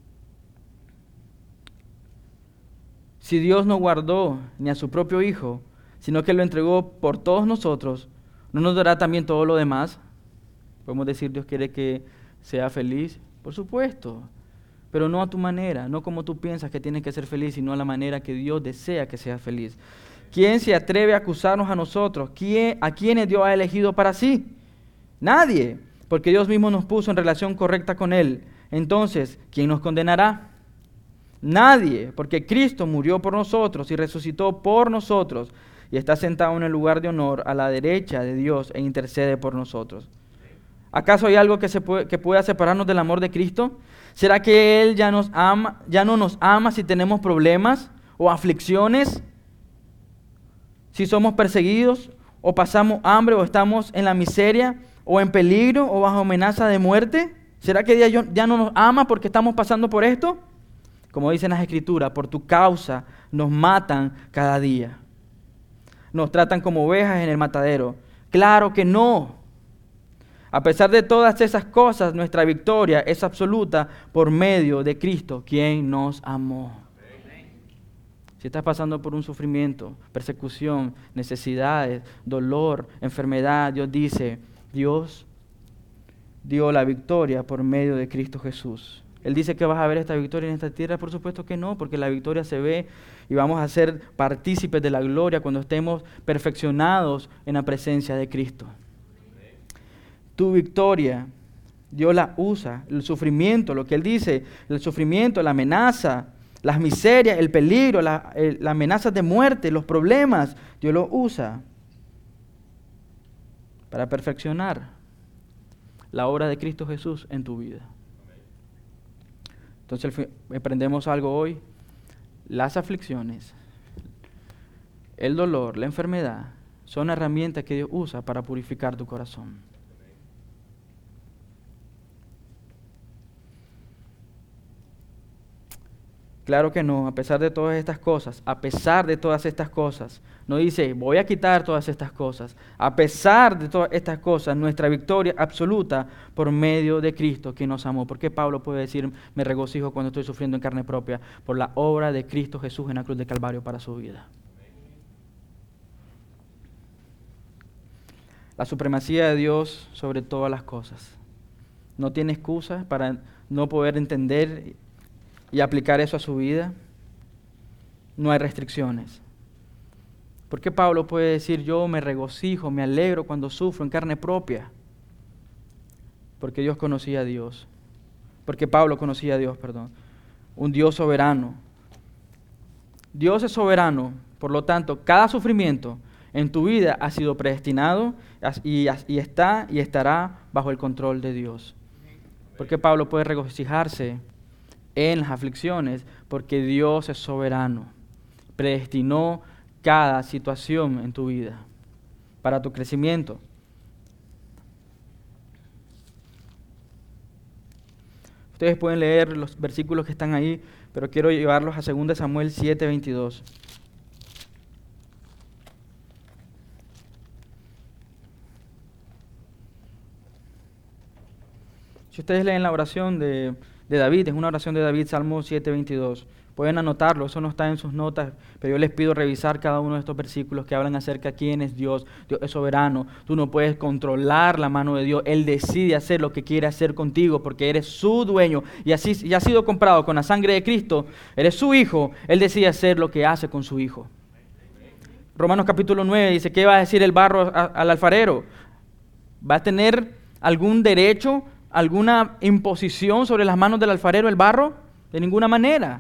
Si Dios no guardó ni a su propio Hijo, sino que lo entregó por todos nosotros, ¿no nos dará también todo lo demás? Podemos decir, Dios quiere que sea feliz, por supuesto, pero no a tu manera, no como tú piensas que tienes que ser feliz, sino a la manera que Dios desea que seas feliz. ¿Quién se atreve a acusarnos a nosotros? ¿A quiénes Dios ha elegido para sí? Nadie, porque Dios mismo nos puso en relación correcta con Él. Entonces, ¿quién nos condenará? Nadie, porque Cristo murió por nosotros y resucitó por nosotros y está sentado en el lugar de honor a la derecha de Dios e intercede por nosotros. ¿Acaso hay algo que pueda separarnos del amor de Cristo? ¿Será que Él ya no nos ama si tenemos problemas o aflicciones? Si somos perseguidos o pasamos hambre o estamos en la miseria o en peligro o bajo amenaza de muerte. ¿Será que Dios ya no nos ama porque estamos pasando por esto? Como dicen las Escrituras, por tu causa nos matan cada día. Nos tratan como ovejas en el matadero. Claro que no. A pesar de todas esas cosas, nuestra victoria es absoluta por medio de Cristo, quien nos amó. Si estás pasando por un sufrimiento, persecución, necesidades, dolor, enfermedad, Dios dice, Dios dio la victoria por medio de Cristo Jesús. Él dice que vas a ver esta victoria en esta tierra, por supuesto que no, porque la victoria se ve y vamos a ser partícipes de la gloria cuando estemos perfeccionados en la presencia de Cristo. Tu victoria, Dios la usa, el sufrimiento, lo que Él dice, el sufrimiento, la amenaza, las miserias, el peligro, las amenazas de muerte, los problemas, Dios los usa para perfeccionar la obra de Cristo Jesús en tu vida. Entonces aprendemos algo hoy. Las aflicciones, el dolor, la enfermedad, son herramientas que Dios usa para purificar tu corazón. Claro que no, a pesar de todas estas cosas, no dice, voy a quitar todas estas cosas. A pesar de todas estas cosas, nuestra victoria absoluta por medio de Cristo, que nos amó. ¿Por qué Pablo puede decir, me regocijo cuando estoy sufriendo en carne propia? Por la obra de Cristo Jesús en la cruz de Calvario para su vida. La supremacía de Dios sobre todas las cosas. No tiene excusa para no poder entender y aplicar eso a su vida. No hay restricciones. ¿Por qué Pablo puede decir yo me regocijo, me alegro cuando sufro en carne propia? Porque Dios conocía a Dios. Porque Pablo conocía a Dios, un Dios soberano. Dios es soberano, por lo tanto, cada sufrimiento en tu vida ha sido predestinado y está y estará bajo el control de Dios. Porque Pablo puede regocijarse en las aflicciones, porque Dios es soberano. Predestinó cada situación en tu vida para tu crecimiento. Ustedes pueden leer los versículos que están ahí, pero quiero llevarlos a 2 Samuel 7:22. Si ustedes leen la oración de David, es una oración de David, Salmo 7:22. Pueden anotarlo, eso no está en sus notas, pero yo les pido revisar cada uno de estos versículos que hablan acerca de quién es Dios. Dios es soberano, tú no puedes controlar la mano de Dios, Él decide hacer lo que quiere hacer contigo porque eres su dueño y así ya has sido comprado con la sangre de Cristo, eres su hijo, Él decide hacer lo que hace con su hijo. Romanos capítulo 9 dice, ¿qué va a decir el barro al alfarero? ¿Va a tener algún derecho, alguna imposición sobre las manos del alfarero el barro? De ninguna manera.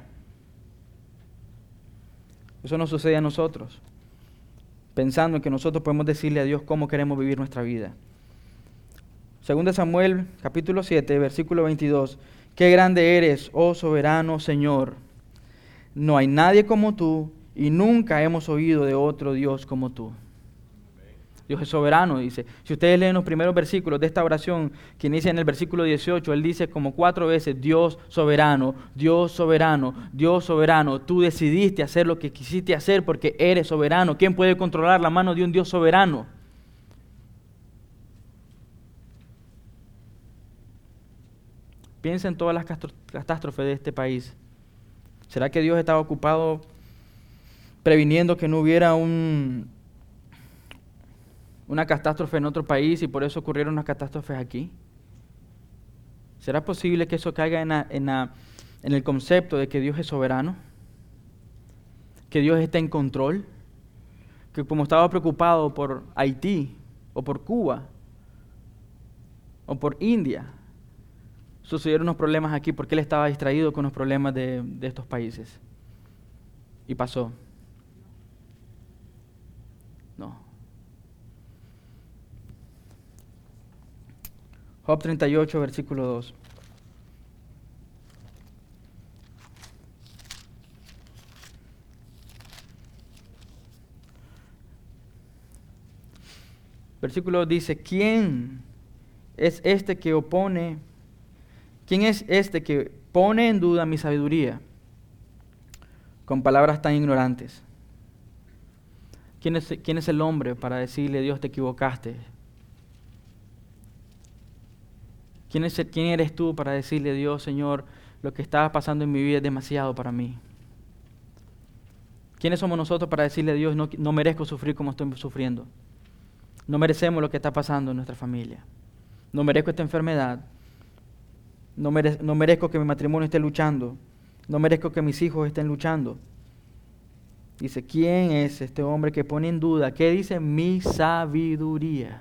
Eso no sucede a nosotros, pensando en que nosotros podemos decirle a Dios cómo queremos vivir nuestra vida. 2 Samuel, capítulo 7, versículo 22. Qué grande eres, oh soberano Señor. No hay nadie como tú y nunca hemos oído de otro Dios como tú. Dios es soberano, dice. Si ustedes leen los primeros versículos de esta oración, que inicia en el versículo 18, Él dice como 4 veces, Dios soberano, Dios soberano, Dios soberano. Tú decidiste hacer lo que quisiste hacer porque eres soberano. ¿Quién puede controlar la mano de un Dios soberano? Piensa en todas las catástrofes de este país. ¿Será que Dios estaba ocupado previniendo que no hubiera una catástrofe en otro país y por eso ocurrieron unas catástrofes aquí? ¿Será posible que eso caiga en el concepto de que Dios es soberano? ¿Que Dios está en control? Que como estaba preocupado por Haití o por Cuba o por India, sucedieron unos problemas aquí porque Él estaba distraído con los problemas de estos países. Y pasó. No. Job 38, versículo 2. Versículo 2 dice, ¿quién es este que pone en duda mi sabiduría con palabras tan ignorantes? ¿Quién es el hombre para decirle, Dios, te equivocaste? ¿Quién eres tú para decirle a Dios, Señor, lo que estaba pasando en mi vida es demasiado para mí? ¿Quiénes somos nosotros para decirle a Dios, no merezco sufrir como estoy sufriendo? No merecemos lo que está pasando en nuestra familia. No merezco esta enfermedad. No merezco que mi matrimonio esté luchando. No merezco que mis hijos estén luchando. Dice, ¿quién es este hombre que pone en duda? ¿Qué dice? Mi sabiduría.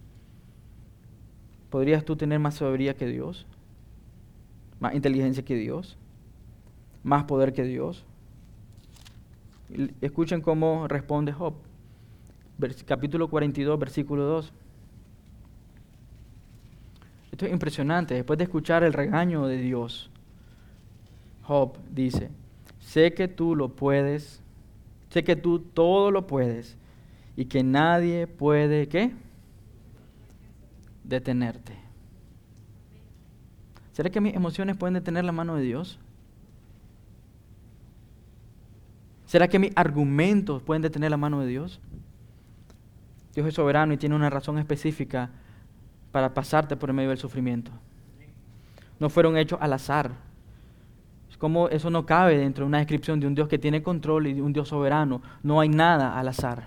¿Podrías tú tener más sabiduría que Dios? ¿Más inteligencia que Dios? ¿Más poder que Dios? Escuchen cómo responde Job. Capítulo 42, versículo 2. Esto es impresionante. Después de escuchar el regaño de Dios, Job dice, sé que tú lo puedes, sé que tú todo lo puedes y que nadie puede, ¿qué? Detenerte. ¿Será que mis emociones pueden detener la mano de Dios? ¿Será que mis argumentos pueden detener la mano de Dios? Dios es soberano y tiene una razón específica para pasarte por el medio del sufrimiento. No fueron hechos al azar. Es como eso no cabe dentro de una descripción de un Dios que tiene control y de un Dios soberano. No hay nada al azar.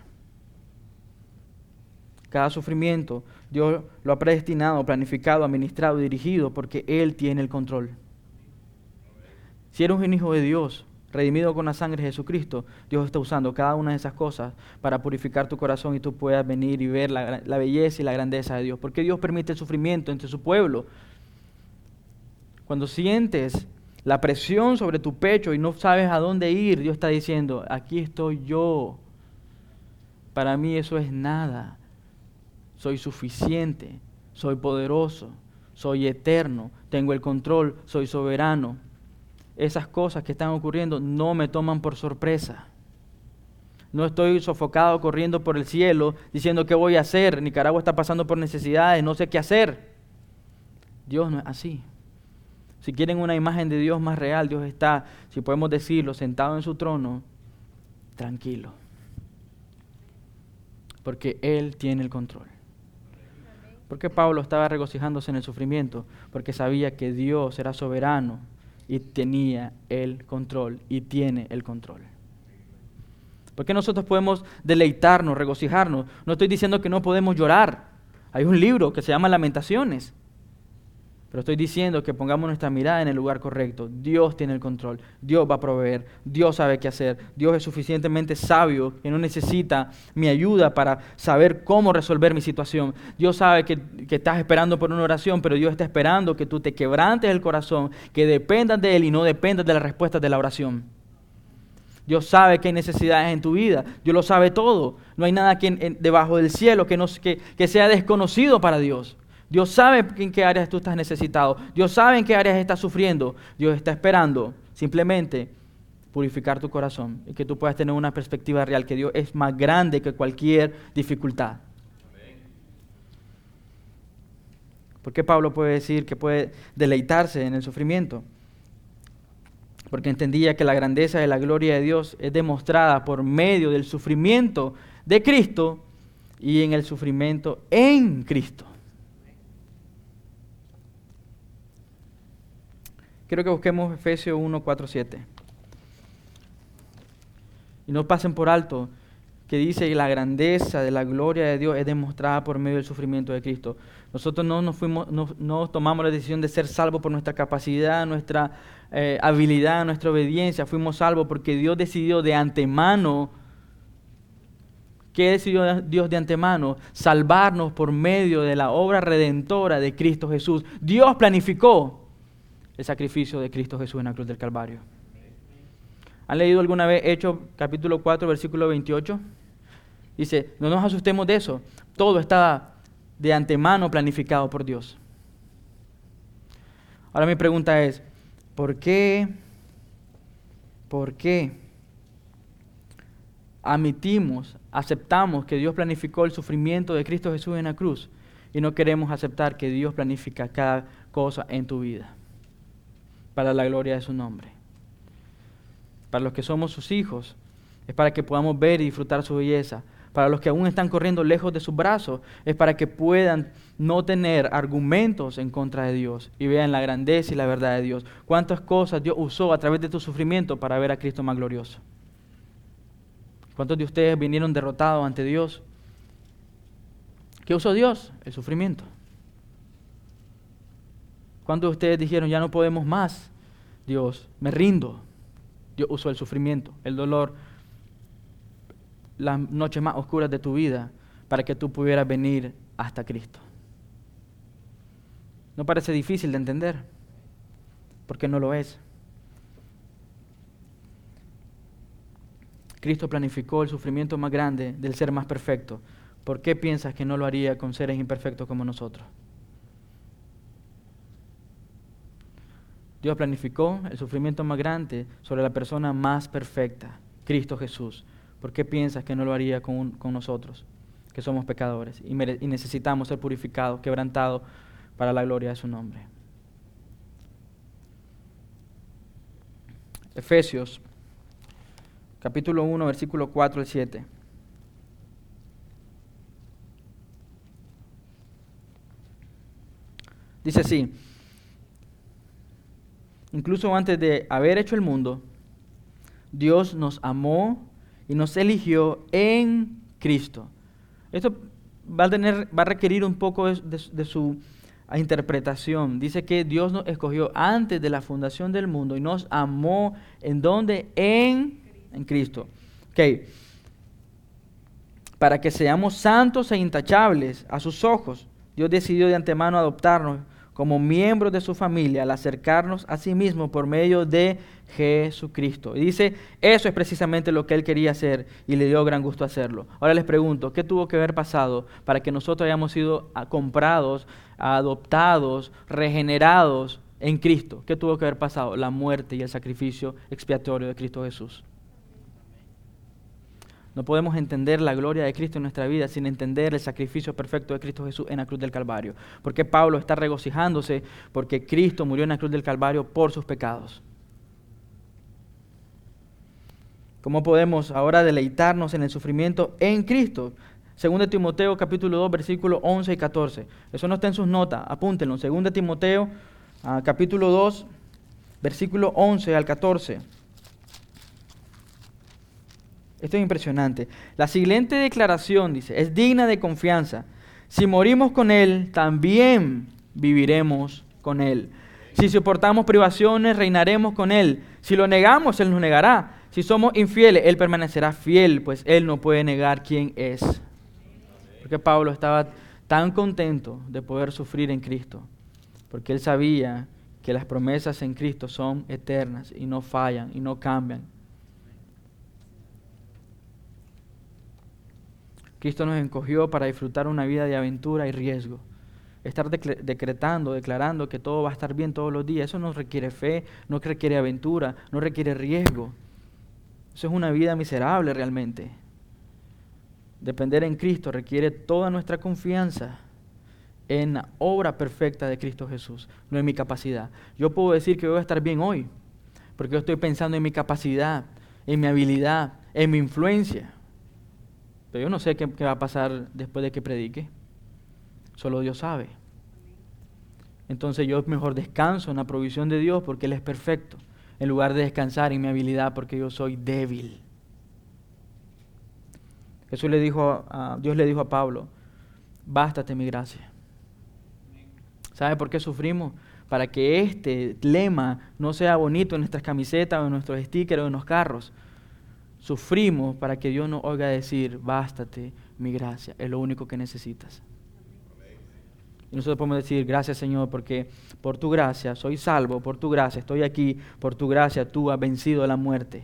Cada sufrimiento, Dios lo ha predestinado, planificado, administrado, dirigido, porque Él tiene el control. Si eres un hijo de Dios, redimido con la sangre de Jesucristo, Dios está usando cada una de esas cosas para purificar tu corazón y tú puedas venir y ver la belleza y la grandeza de Dios. ¿Por qué Dios permite el sufrimiento entre su pueblo? Cuando sientes la presión sobre tu pecho y no sabes a dónde ir, Dios está diciendo, aquí estoy yo, para mí eso es nada. Soy suficiente, soy poderoso, soy eterno, tengo el control, soy soberano. Esas cosas que están ocurriendo no me toman por sorpresa. No estoy sofocado corriendo por el cielo diciendo qué voy a hacer. Nicaragua está pasando por necesidades, no sé qué hacer. Dios no es así. Si quieren una imagen de Dios más real, Dios está, si podemos decirlo, sentado en su trono, tranquilo. Porque Él tiene el control. ¿Por qué Pablo estaba regocijándose en el sufrimiento? Porque sabía que Dios era soberano y tenía el control y tiene el control. ¿Por qué nosotros podemos deleitarnos, regocijarnos? No estoy diciendo que no podemos llorar. Hay un libro que se llama Lamentaciones. Pero estoy diciendo que pongamos nuestra mirada en el lugar correcto. Dios tiene el control. Dios va a proveer. Dios sabe qué hacer. Dios es suficientemente sabio que no necesita mi ayuda para saber cómo resolver mi situación. Dios sabe que estás esperando por una oración, pero Dios está esperando que tú te quebrantes el corazón, que dependas de Él y no dependas de las respuestas de la oración. Dios sabe que hay necesidades en tu vida. Dios lo sabe todo. No hay nada debajo del cielo que sea desconocido para Dios. Dios sabe en qué áreas tú estás necesitado. Dios sabe en qué áreas estás sufriendo. Dios está esperando simplemente purificar tu corazón y que tú puedas tener una perspectiva real, que Dios es más grande que cualquier dificultad. ¿Por qué Pablo puede decir que puede deleitarse en el sufrimiento? Porque entendía que la grandeza de la gloria de Dios es demostrada por medio del sufrimiento de Cristo y en el sufrimiento en Cristo. Quiero que busquemos Efesios 1, 4, 7. Y no pasen por alto que dice que la grandeza de la gloria de Dios es demostrada por medio del sufrimiento de Cristo. Nosotros no tomamos la decisión de ser salvos por nuestra capacidad, nuestra habilidad, nuestra obediencia. Fuimos salvos porque Dios decidió de antemano. ¿Qué decidió Dios de antemano? Salvarnos por medio de la obra redentora de Cristo Jesús. Dios planificó el sacrificio de Cristo Jesús en la cruz del Calvario. ¿Han leído alguna vez Hechos capítulo 4, versículo 28? Dice, no nos asustemos de eso. Todo estaba de antemano planificado por Dios. Ahora mi pregunta es, ¿por qué aceptamos que Dios planificó el sufrimiento de Cristo Jesús en la cruz y no queremos aceptar que Dios planifica cada cosa en tu vida para la gloria de su nombre? Para los que somos sus hijos, es para que podamos ver y disfrutar su belleza. Para los que aún están corriendo lejos de sus brazos, es para que puedan no tener argumentos en contra de Dios y vean la grandeza y la verdad de Dios. Cuántas cosas Dios usó a través de tu sufrimiento para ver a Cristo más glorioso. ¿Cuántos de ustedes vinieron derrotados ante Dios? ¿Qué usó Dios? El sufrimiento. ¿Cuántos de ustedes dijeron, ya no podemos más? Dios, me rindo. Dios usó el sufrimiento, el dolor, las noches más oscuras de tu vida para que tú pudieras venir hasta Cristo. ¿No parece difícil de entender? Porque no lo es. Cristo planificó el sufrimiento más grande del ser más perfecto. ¿Por qué piensas que no lo haría con seres imperfectos como nosotros? Dios planificó el sufrimiento más grande sobre la persona más perfecta, Cristo Jesús. ¿Por qué piensas que no lo haría con nosotros, que somos pecadores y necesitamos ser purificados, quebrantados para la gloria de su nombre? Efesios, capítulo 1, versículo 4 al 7. Dice así: incluso antes de haber hecho el mundo, Dios nos amó y nos eligió en Cristo. Esto va a requerir un poco de su interpretación. Dice que Dios nos escogió antes de la fundación del mundo y nos amó ¿en dónde? En Cristo. Okay. Para que seamos santos e intachables a sus ojos, Dios decidió de antemano adoptarnos como miembros de su familia al acercarnos a sí mismo por medio de Jesucristo. Y dice, eso es precisamente lo que Él quería hacer y le dio gran gusto hacerlo. Ahora les pregunto, ¿qué tuvo que haber pasado para que nosotros hayamos sido comprados, adoptados, regenerados en Cristo? ¿Qué tuvo que haber pasado? La muerte y el sacrificio expiatorio de Cristo Jesús. No podemos entender la gloria de Cristo en nuestra vida sin entender el sacrificio perfecto de Cristo Jesús en la cruz del Calvario. Porque Pablo está regocijándose porque Cristo murió en la cruz del Calvario por sus pecados. ¿Cómo podemos ahora deleitarnos en el sufrimiento en Cristo? 2 Timoteo capítulo 2, versículos 11 y 14. Eso no está en sus notas, apúntenlo. 2 Timoteo capítulo 2, versículo 11 al 14. Esto es impresionante. La siguiente declaración dice, es digna de confianza. Si morimos con Él, también viviremos con Él. Si soportamos privaciones, reinaremos con Él. Si lo negamos, Él nos negará. Si somos infieles, Él permanecerá fiel, pues Él no puede negar quién es. Porque Pablo estaba tan contento de poder sufrir en Cristo, porque él sabía que las promesas en Cristo son eternas y no fallan y no cambian. Cristo nos escogió para disfrutar una vida de aventura y riesgo. Estar declarando que todo va a estar bien todos los días, eso no requiere fe, no requiere aventura, no requiere riesgo. Eso es una vida miserable realmente. Depender en Cristo requiere toda nuestra confianza en la obra perfecta de Cristo Jesús, no en mi capacidad. Yo puedo decir que voy a estar bien hoy, porque yo estoy pensando en mi capacidad, en mi habilidad, en mi influencia. Pero yo no sé qué va a pasar después de que predique. Solo Dios sabe. Entonces yo mejor descanso en la provisión de Dios porque Él es perfecto, en lugar de descansar en mi habilidad porque yo soy débil. Dios le dijo a Pablo, bástate mi gracia. ¿Sabe por qué sufrimos? Para que este lema no sea bonito en nuestras camisetas o en nuestros stickers o en los carros. Sufrimos para que Dios nos oiga decir, bástate mi gracia, es lo único que necesitas. Y nosotros podemos decir, gracias Señor, porque por tu gracia soy salvo, por tu gracia estoy aquí, por tu gracia tú has vencido la muerte.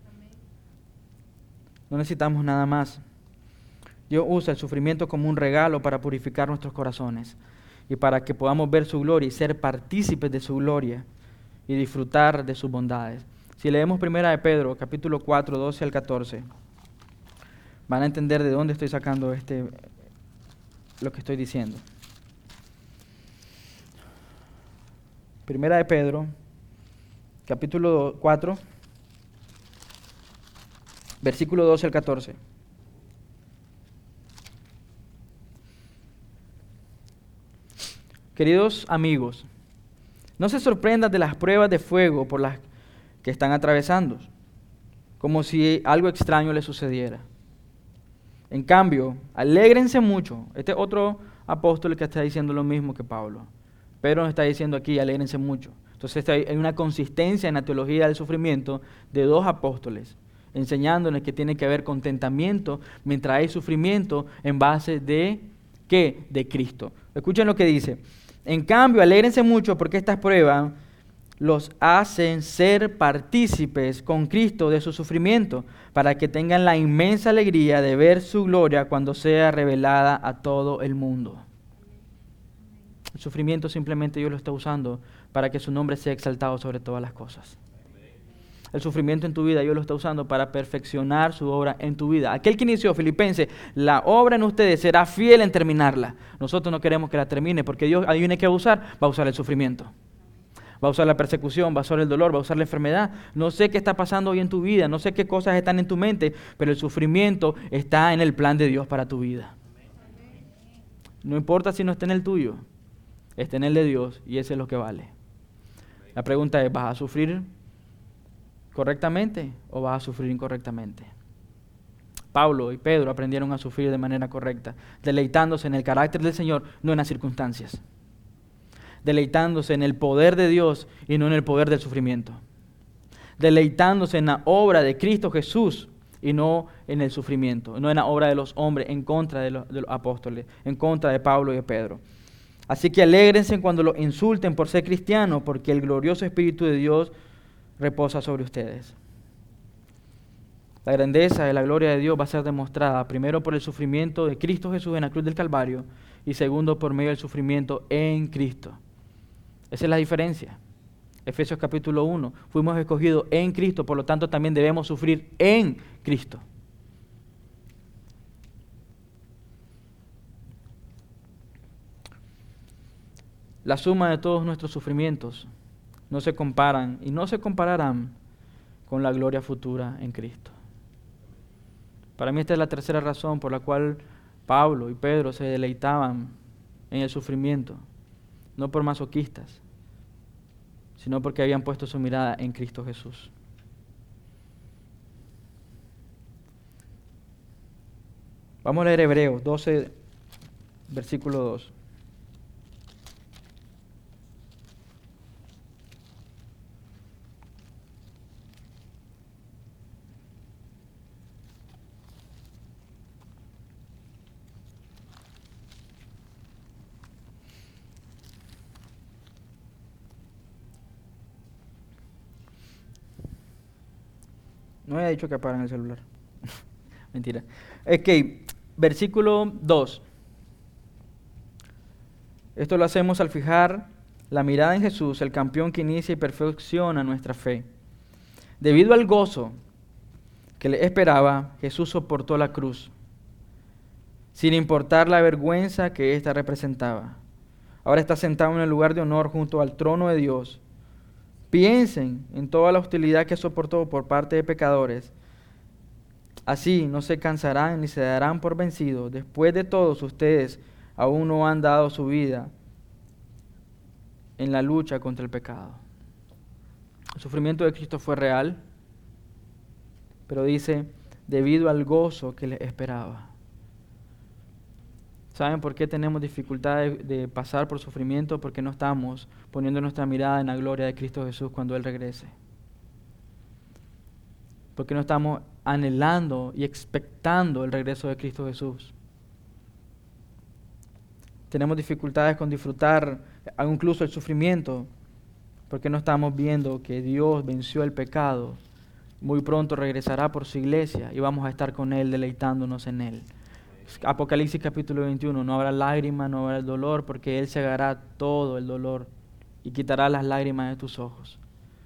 No necesitamos nada más. Dios usa el sufrimiento como un regalo para purificar nuestros corazones y para que podamos ver su gloria y ser partícipes de su gloria y disfrutar de sus bondades. Si leemos 1 de Pedro, capítulo 4, 12 al 14, van a entender de dónde estoy sacando lo que estoy diciendo. 1 de Pedro, capítulo 4, versículo 12 al 14. Queridos amigos, no se sorprendan de las pruebas de fuego por las que están atravesando, como si algo extraño les sucediera. En cambio, alégrense mucho. Este es otro apóstol que está diciendo lo mismo que Pablo. Pedro nos está diciendo aquí, alégrense mucho. Entonces hay una consistencia en la teología del sufrimiento de dos apóstoles, enseñándonos que tiene que haber contentamiento mientras hay sufrimiento en base de ¿qué? De Cristo. Escuchen lo que dice. En cambio, alégrense mucho porque estas pruebas los hacen ser partícipes con Cristo de su sufrimiento, para que tengan la inmensa alegría de ver su gloria cuando sea revelada a todo el mundo. El sufrimiento simplemente Dios lo está usando para que su nombre sea exaltado sobre todas las cosas. El sufrimiento en tu vida Dios lo está usando para perfeccionar su obra en tu vida. Aquel que inició, Filipenses, la obra en ustedes será fiel en terminarla. Nosotros no queremos que la termine porque Dios, adivine qué va a usar, va a usar el sufrimiento. Va a usar la persecución, va a usar el dolor, va a usar la enfermedad. No sé qué está pasando hoy en tu vida, no sé qué cosas están en tu mente, pero el sufrimiento está en el plan de Dios para tu vida. No importa si no está en el tuyo, está en el de Dios y ese es lo que vale. La pregunta es, ¿vas a sufrir correctamente o vas a sufrir incorrectamente? Pablo y Pedro aprendieron a sufrir de manera correcta, deleitándose en el carácter del Señor, no en las circunstancias. Deleitándose en el poder de Dios y no en el poder del sufrimiento. Deleitándose en la obra de Cristo Jesús y no en el sufrimiento, no en la obra de los hombres en contra de los apóstoles, en contra de Pablo y de Pedro. Así que alégrense cuando los insulten por ser cristianos, porque el glorioso Espíritu de Dios reposa sobre ustedes. La grandeza de la gloria de Dios va a ser demostrada primero por el sufrimiento de Cristo Jesús en la cruz del Calvario y segundo por medio del sufrimiento en Cristo. Esa es la diferencia. Efesios capítulo 1, fuimos escogidos en Cristo, por lo tanto también debemos sufrir en Cristo. La suma de todos nuestros sufrimientos no se comparan y no se compararán con la gloria futura en Cristo. Para mí esta es la tercera razón por la cual Pablo y Pedro se deleitaban en el sufrimiento, no por masoquistas, sino porque habían puesto su mirada en Cristo Jesús. Vamos a leer Hebreos 12, versículo 2. No había dicho que apagaran el celular. Mentira. Ok, versículo 2. Esto lo hacemos al fijar la mirada en Jesús, el campeón que inicia y perfecciona nuestra fe. Debido al gozo que le esperaba, Jesús soportó la cruz, sin importar la vergüenza que ésta representaba. Ahora está sentado en el lugar de honor junto al trono de Dios. Piensen en toda la hostilidad que soportó por parte de pecadores. Así no se cansarán ni se darán por vencidos. Después de todos, ustedes aún no han dado su vida en la lucha contra el pecado. El sufrimiento de Cristo fue real, pero dice, debido al gozo que les esperaba. ¿Saben por qué tenemos dificultad de pasar por sufrimiento? Porque no estamos poniendo nuestra mirada en la gloria de Cristo Jesús cuando Él regrese. Porque no estamos anhelando y expectando el regreso de Cristo Jesús. Tenemos dificultades con disfrutar incluso el sufrimiento, porque no estamos viendo que Dios venció el pecado. Muy pronto regresará por su iglesia y vamos a estar con Él deleitándonos en Él. Apocalipsis capítulo 21, no habrá lágrimas, no habrá dolor, porque Él cegará todo el dolor y quitará las lágrimas de tus ojos.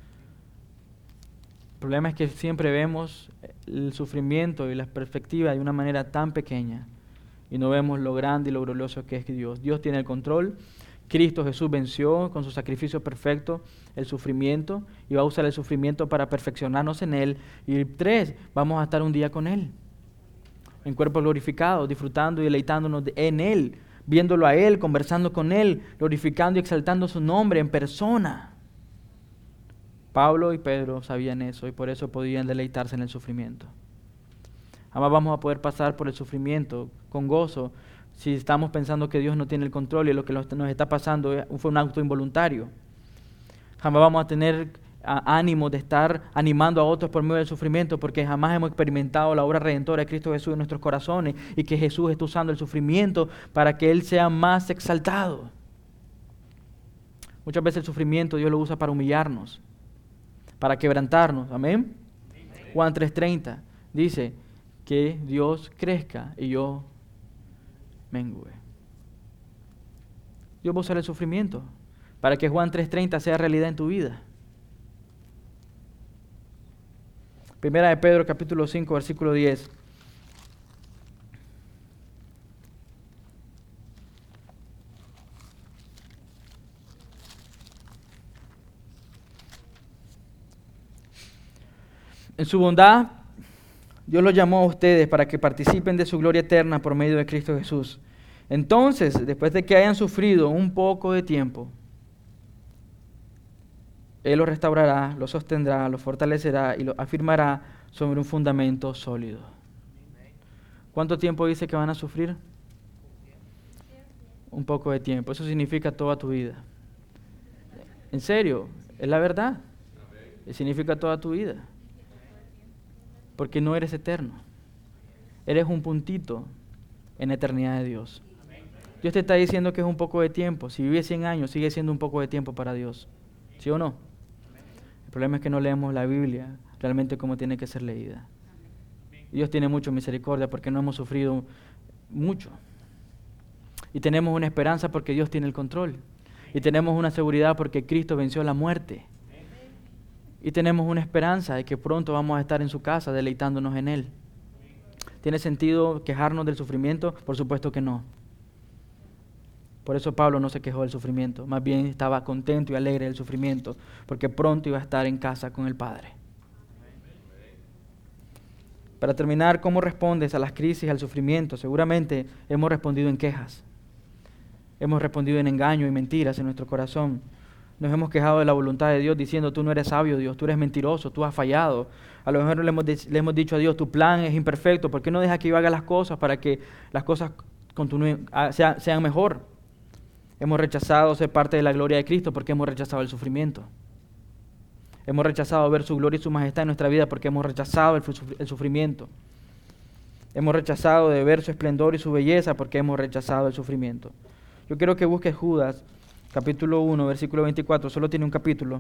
El problema es que siempre vemos el sufrimiento y la perspectiva de una manera tan pequeña y no vemos lo grande y lo glorioso que es Dios. Dios tiene el control. Cristo Jesús venció con su sacrificio perfecto el sufrimiento y va a usar el sufrimiento para perfeccionarnos en Él. Y 3, vamos a estar un día con Él, en cuerpo glorificado, disfrutando y deleitándonos en Él, viéndolo a Él, conversando con Él, glorificando y exaltando su nombre en persona. Pablo y Pedro sabían eso y por eso podían deleitarse en el sufrimiento. Jamás vamos a poder pasar por el sufrimiento con gozo si estamos pensando que Dios no tiene el control y lo que nos está pasando fue un acto involuntario. Jamás vamos a tener ánimo de estar animando a otros por medio del sufrimiento, porque jamás hemos experimentado la obra redentora de Cristo Jesús en nuestros corazones y que Jesús está usando el sufrimiento para que Él sea más exaltado. Muchas veces el sufrimiento Dios lo usa para humillarnos, para quebrantarnos. Amén. Juan 3:30 dice que Dios crezca y yo mengue. Dios va a usar el sufrimiento para que Juan 3:30 sea realidad en tu vida. Primera de Pedro capítulo 5 versículo 10. En su bondad, Dios los llamó a ustedes para que participen de su gloria eterna por medio de Cristo Jesús. Entonces, después de que hayan sufrido un poco de tiempo, Él los restaurará, los sostendrá, los fortalecerá y los afirmará sobre un fundamento sólido. ¿Cuánto tiempo dice que van a sufrir? Un poco de tiempo. Eso significa toda tu vida. En serio, es la verdad. Significa toda tu vida. Porque no eres eterno. Eres un puntito en la eternidad de Dios. Dios te está diciendo que es un poco de tiempo. Si vives 100 años, sigue siendo un poco de tiempo para Dios. ¿Sí o no? El problema es que no leemos la Biblia realmente como tiene que ser leída. Dios tiene mucha misericordia porque no hemos sufrido mucho. Y tenemos una esperanza porque Dios tiene el control. Y tenemos una seguridad porque Cristo venció la muerte. Y tenemos una esperanza de que pronto vamos a estar en su casa deleitándonos en Él. ¿Tiene sentido quejarnos del sufrimiento? Por supuesto que no. Por eso Pablo no se quejó del sufrimiento. Más bien estaba contento y alegre del sufrimiento porque pronto iba a estar en casa con el Padre. Para terminar, ¿cómo respondes a las crisis, al sufrimiento? Seguramente hemos respondido en quejas. Hemos respondido en engaño y mentiras en nuestro corazón. Nos hemos quejado de la voluntad de Dios diciendo, tú no eres sabio, Dios, tú eres mentiroso, tú has fallado. A lo mejor le hemos dicho a Dios, tu plan es imperfecto, ¿por qué no dejas que yo haga las cosas para que las cosas continúen, sean mejor? Hemos rechazado ser parte de la gloria de Cristo porque hemos rechazado el sufrimiento. Hemos rechazado ver su gloria y su majestad en nuestra vida porque hemos rechazado el sufrimiento. Hemos rechazado de ver su esplendor y su belleza porque hemos rechazado el sufrimiento. Yo quiero que busques Judas, capítulo 1, versículo 24. Solo tiene un capítulo.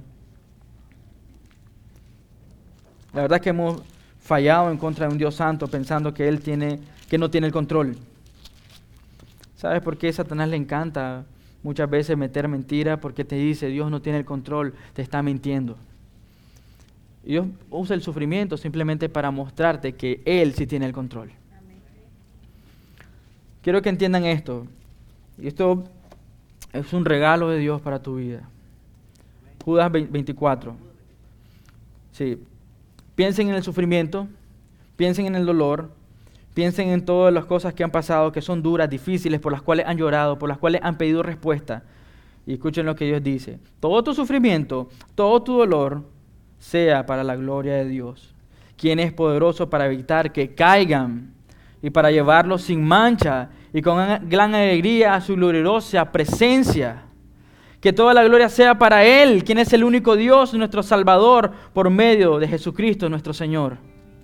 La verdad es que hemos fallado en contra de un Dios santo pensando que que no tiene el control. ¿Sabes por qué a Satanás le encanta muchas veces meter mentiras? Porque te dice, Dios no tiene el control, te está mintiendo. Y Dios usa el sufrimiento simplemente para mostrarte que Él sí tiene el control. Amén. Quiero que entiendan esto. Y esto es un regalo de Dios para tu vida. Judas 24. Sí. Piensen en el sufrimiento, piensen en el dolor, piensen en todas las cosas que han pasado, que son duras, difíciles, por las cuales han llorado, por las cuales han pedido respuesta. Y escuchen lo que Dios dice. Todo tu sufrimiento, todo tu dolor, sea para la gloria de Dios, quien es poderoso para evitar que caigan y para llevarlos sin mancha y con gran alegría a su gloriosa presencia. Que toda la gloria sea para Él, quien es el único Dios, nuestro Salvador, por medio de Jesucristo nuestro Señor.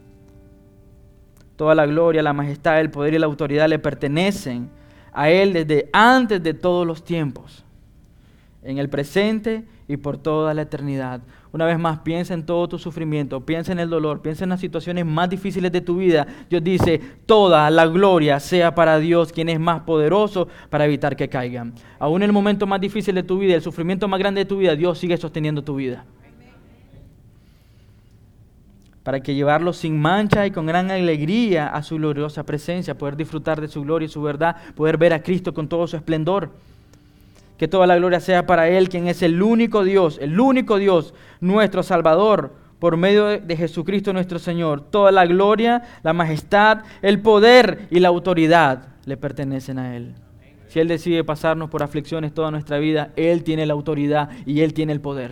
Toda la gloria, la majestad, el poder y la autoridad le pertenecen a Él desde antes de todos los tiempos, en el presente y por toda la eternidad. Una vez más, piensa en todo tu sufrimiento, piensa en el dolor, piensa en las situaciones más difíciles de tu vida. Dios dice, toda la gloria sea para Dios, quien es más poderoso para evitar que caigan. Aún en el momento más difícil de tu vida, el sufrimiento más grande de tu vida, Dios sigue sosteniendo tu vida. Para que llevarlo sin mancha y con gran alegría a su gloriosa presencia, poder disfrutar de su gloria y su verdad, poder ver a Cristo con todo su esplendor. Que toda la gloria sea para Él, quien es el único Dios, nuestro Salvador, por medio de Jesucristo nuestro Señor. Toda la gloria, la majestad, el poder y la autoridad le pertenecen a Él. Si Él decide pasarnos por aflicciones toda nuestra vida, Él tiene la autoridad y Él tiene el poder.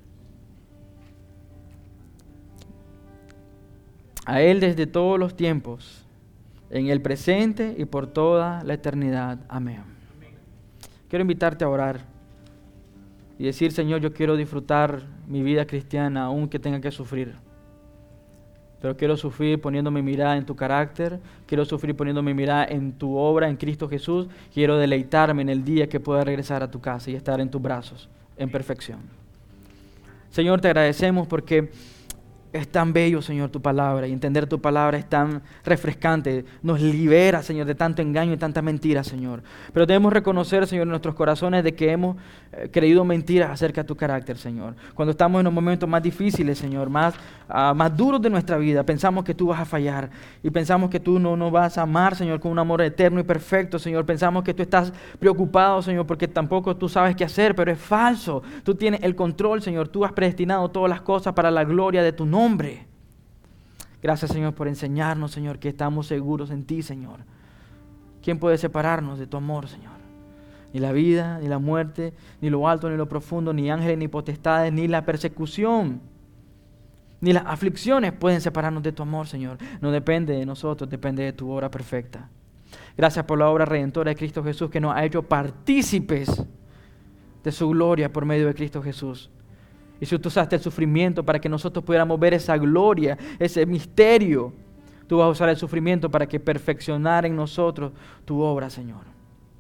A Él desde todos los tiempos, en el presente y por toda la eternidad. Amén. Quiero invitarte a orar y decir, Señor, yo quiero disfrutar mi vida cristiana aunque tenga que sufrir. Pero quiero sufrir poniendo mi mirada en tu carácter, quiero sufrir poniendo mi mirada en tu obra, en Cristo Jesús. Quiero deleitarme en el día que pueda regresar a tu casa y estar en tus brazos, en perfección. Señor, te agradecemos porque es tan bello, Señor, tu palabra, y entender tu palabra es tan refrescante. Nos libera, Señor, de tanto engaño y tanta mentira, Señor. Pero debemos reconocer, Señor, en nuestros corazones de que hemos creído mentiras acerca de tu carácter, Señor. Cuando estamos en los momentos más difíciles, Señor, más duros de nuestra vida, pensamos que tú vas a fallar y pensamos que tú no nos vas a amar, Señor, con un amor eterno y perfecto, Señor. Pensamos que tú estás preocupado, Señor, porque tampoco tú sabes qué hacer, pero es falso. Tú tienes el control, Señor. Tú has predestinado todas las cosas para la gloria de tu nombre. Gracias, Señor, por enseñarnos, Señor, que estamos seguros en ti, Señor. ¿Quién puede separarnos de tu amor, Señor? Ni la vida, ni la muerte, ni lo alto, ni lo profundo, ni ángeles, ni potestades, ni la persecución, ni las aflicciones pueden separarnos de tu amor, Señor. No depende de nosotros, depende de tu obra perfecta. Gracias por la obra redentora de Cristo Jesús que nos ha hecho partícipes de su gloria por medio de Cristo Jesús. Y si tú usaste el sufrimiento para que nosotros pudiéramos ver esa gloria, ese misterio, tú vas a usar el sufrimiento para que perfeccionara en nosotros tu obra, Señor.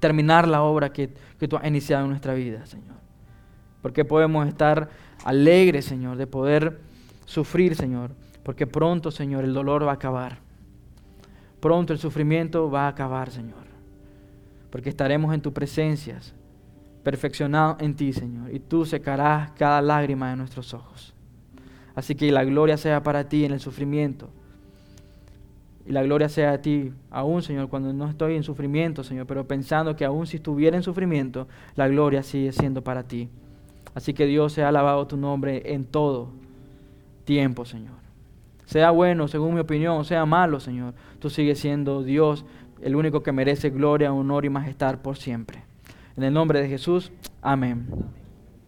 terminar la obra que tú has iniciado en nuestra vida, Señor. Porque podemos estar alegres, Señor, de poder sufrir, Señor. Porque pronto, Señor, el dolor va a acabar. Pronto el sufrimiento va a acabar, Señor. Porque estaremos en tu presencia, perfeccionados en ti, Señor. Y tú secarás cada lágrima de nuestros ojos. Así que la gloria sea para ti en el sufrimiento. Y la gloria sea a ti, aún, Señor, cuando no estoy en sufrimiento, Señor, pero pensando que aún si estuviera en sufrimiento, la gloria sigue siendo para ti. Así que Dios, sea alabado tu nombre en todo tiempo, Señor. Sea bueno, según mi opinión, sea malo, Señor, tú sigues siendo Dios, el único que merece gloria, honor y majestad por siempre. En el nombre de Jesús, amén.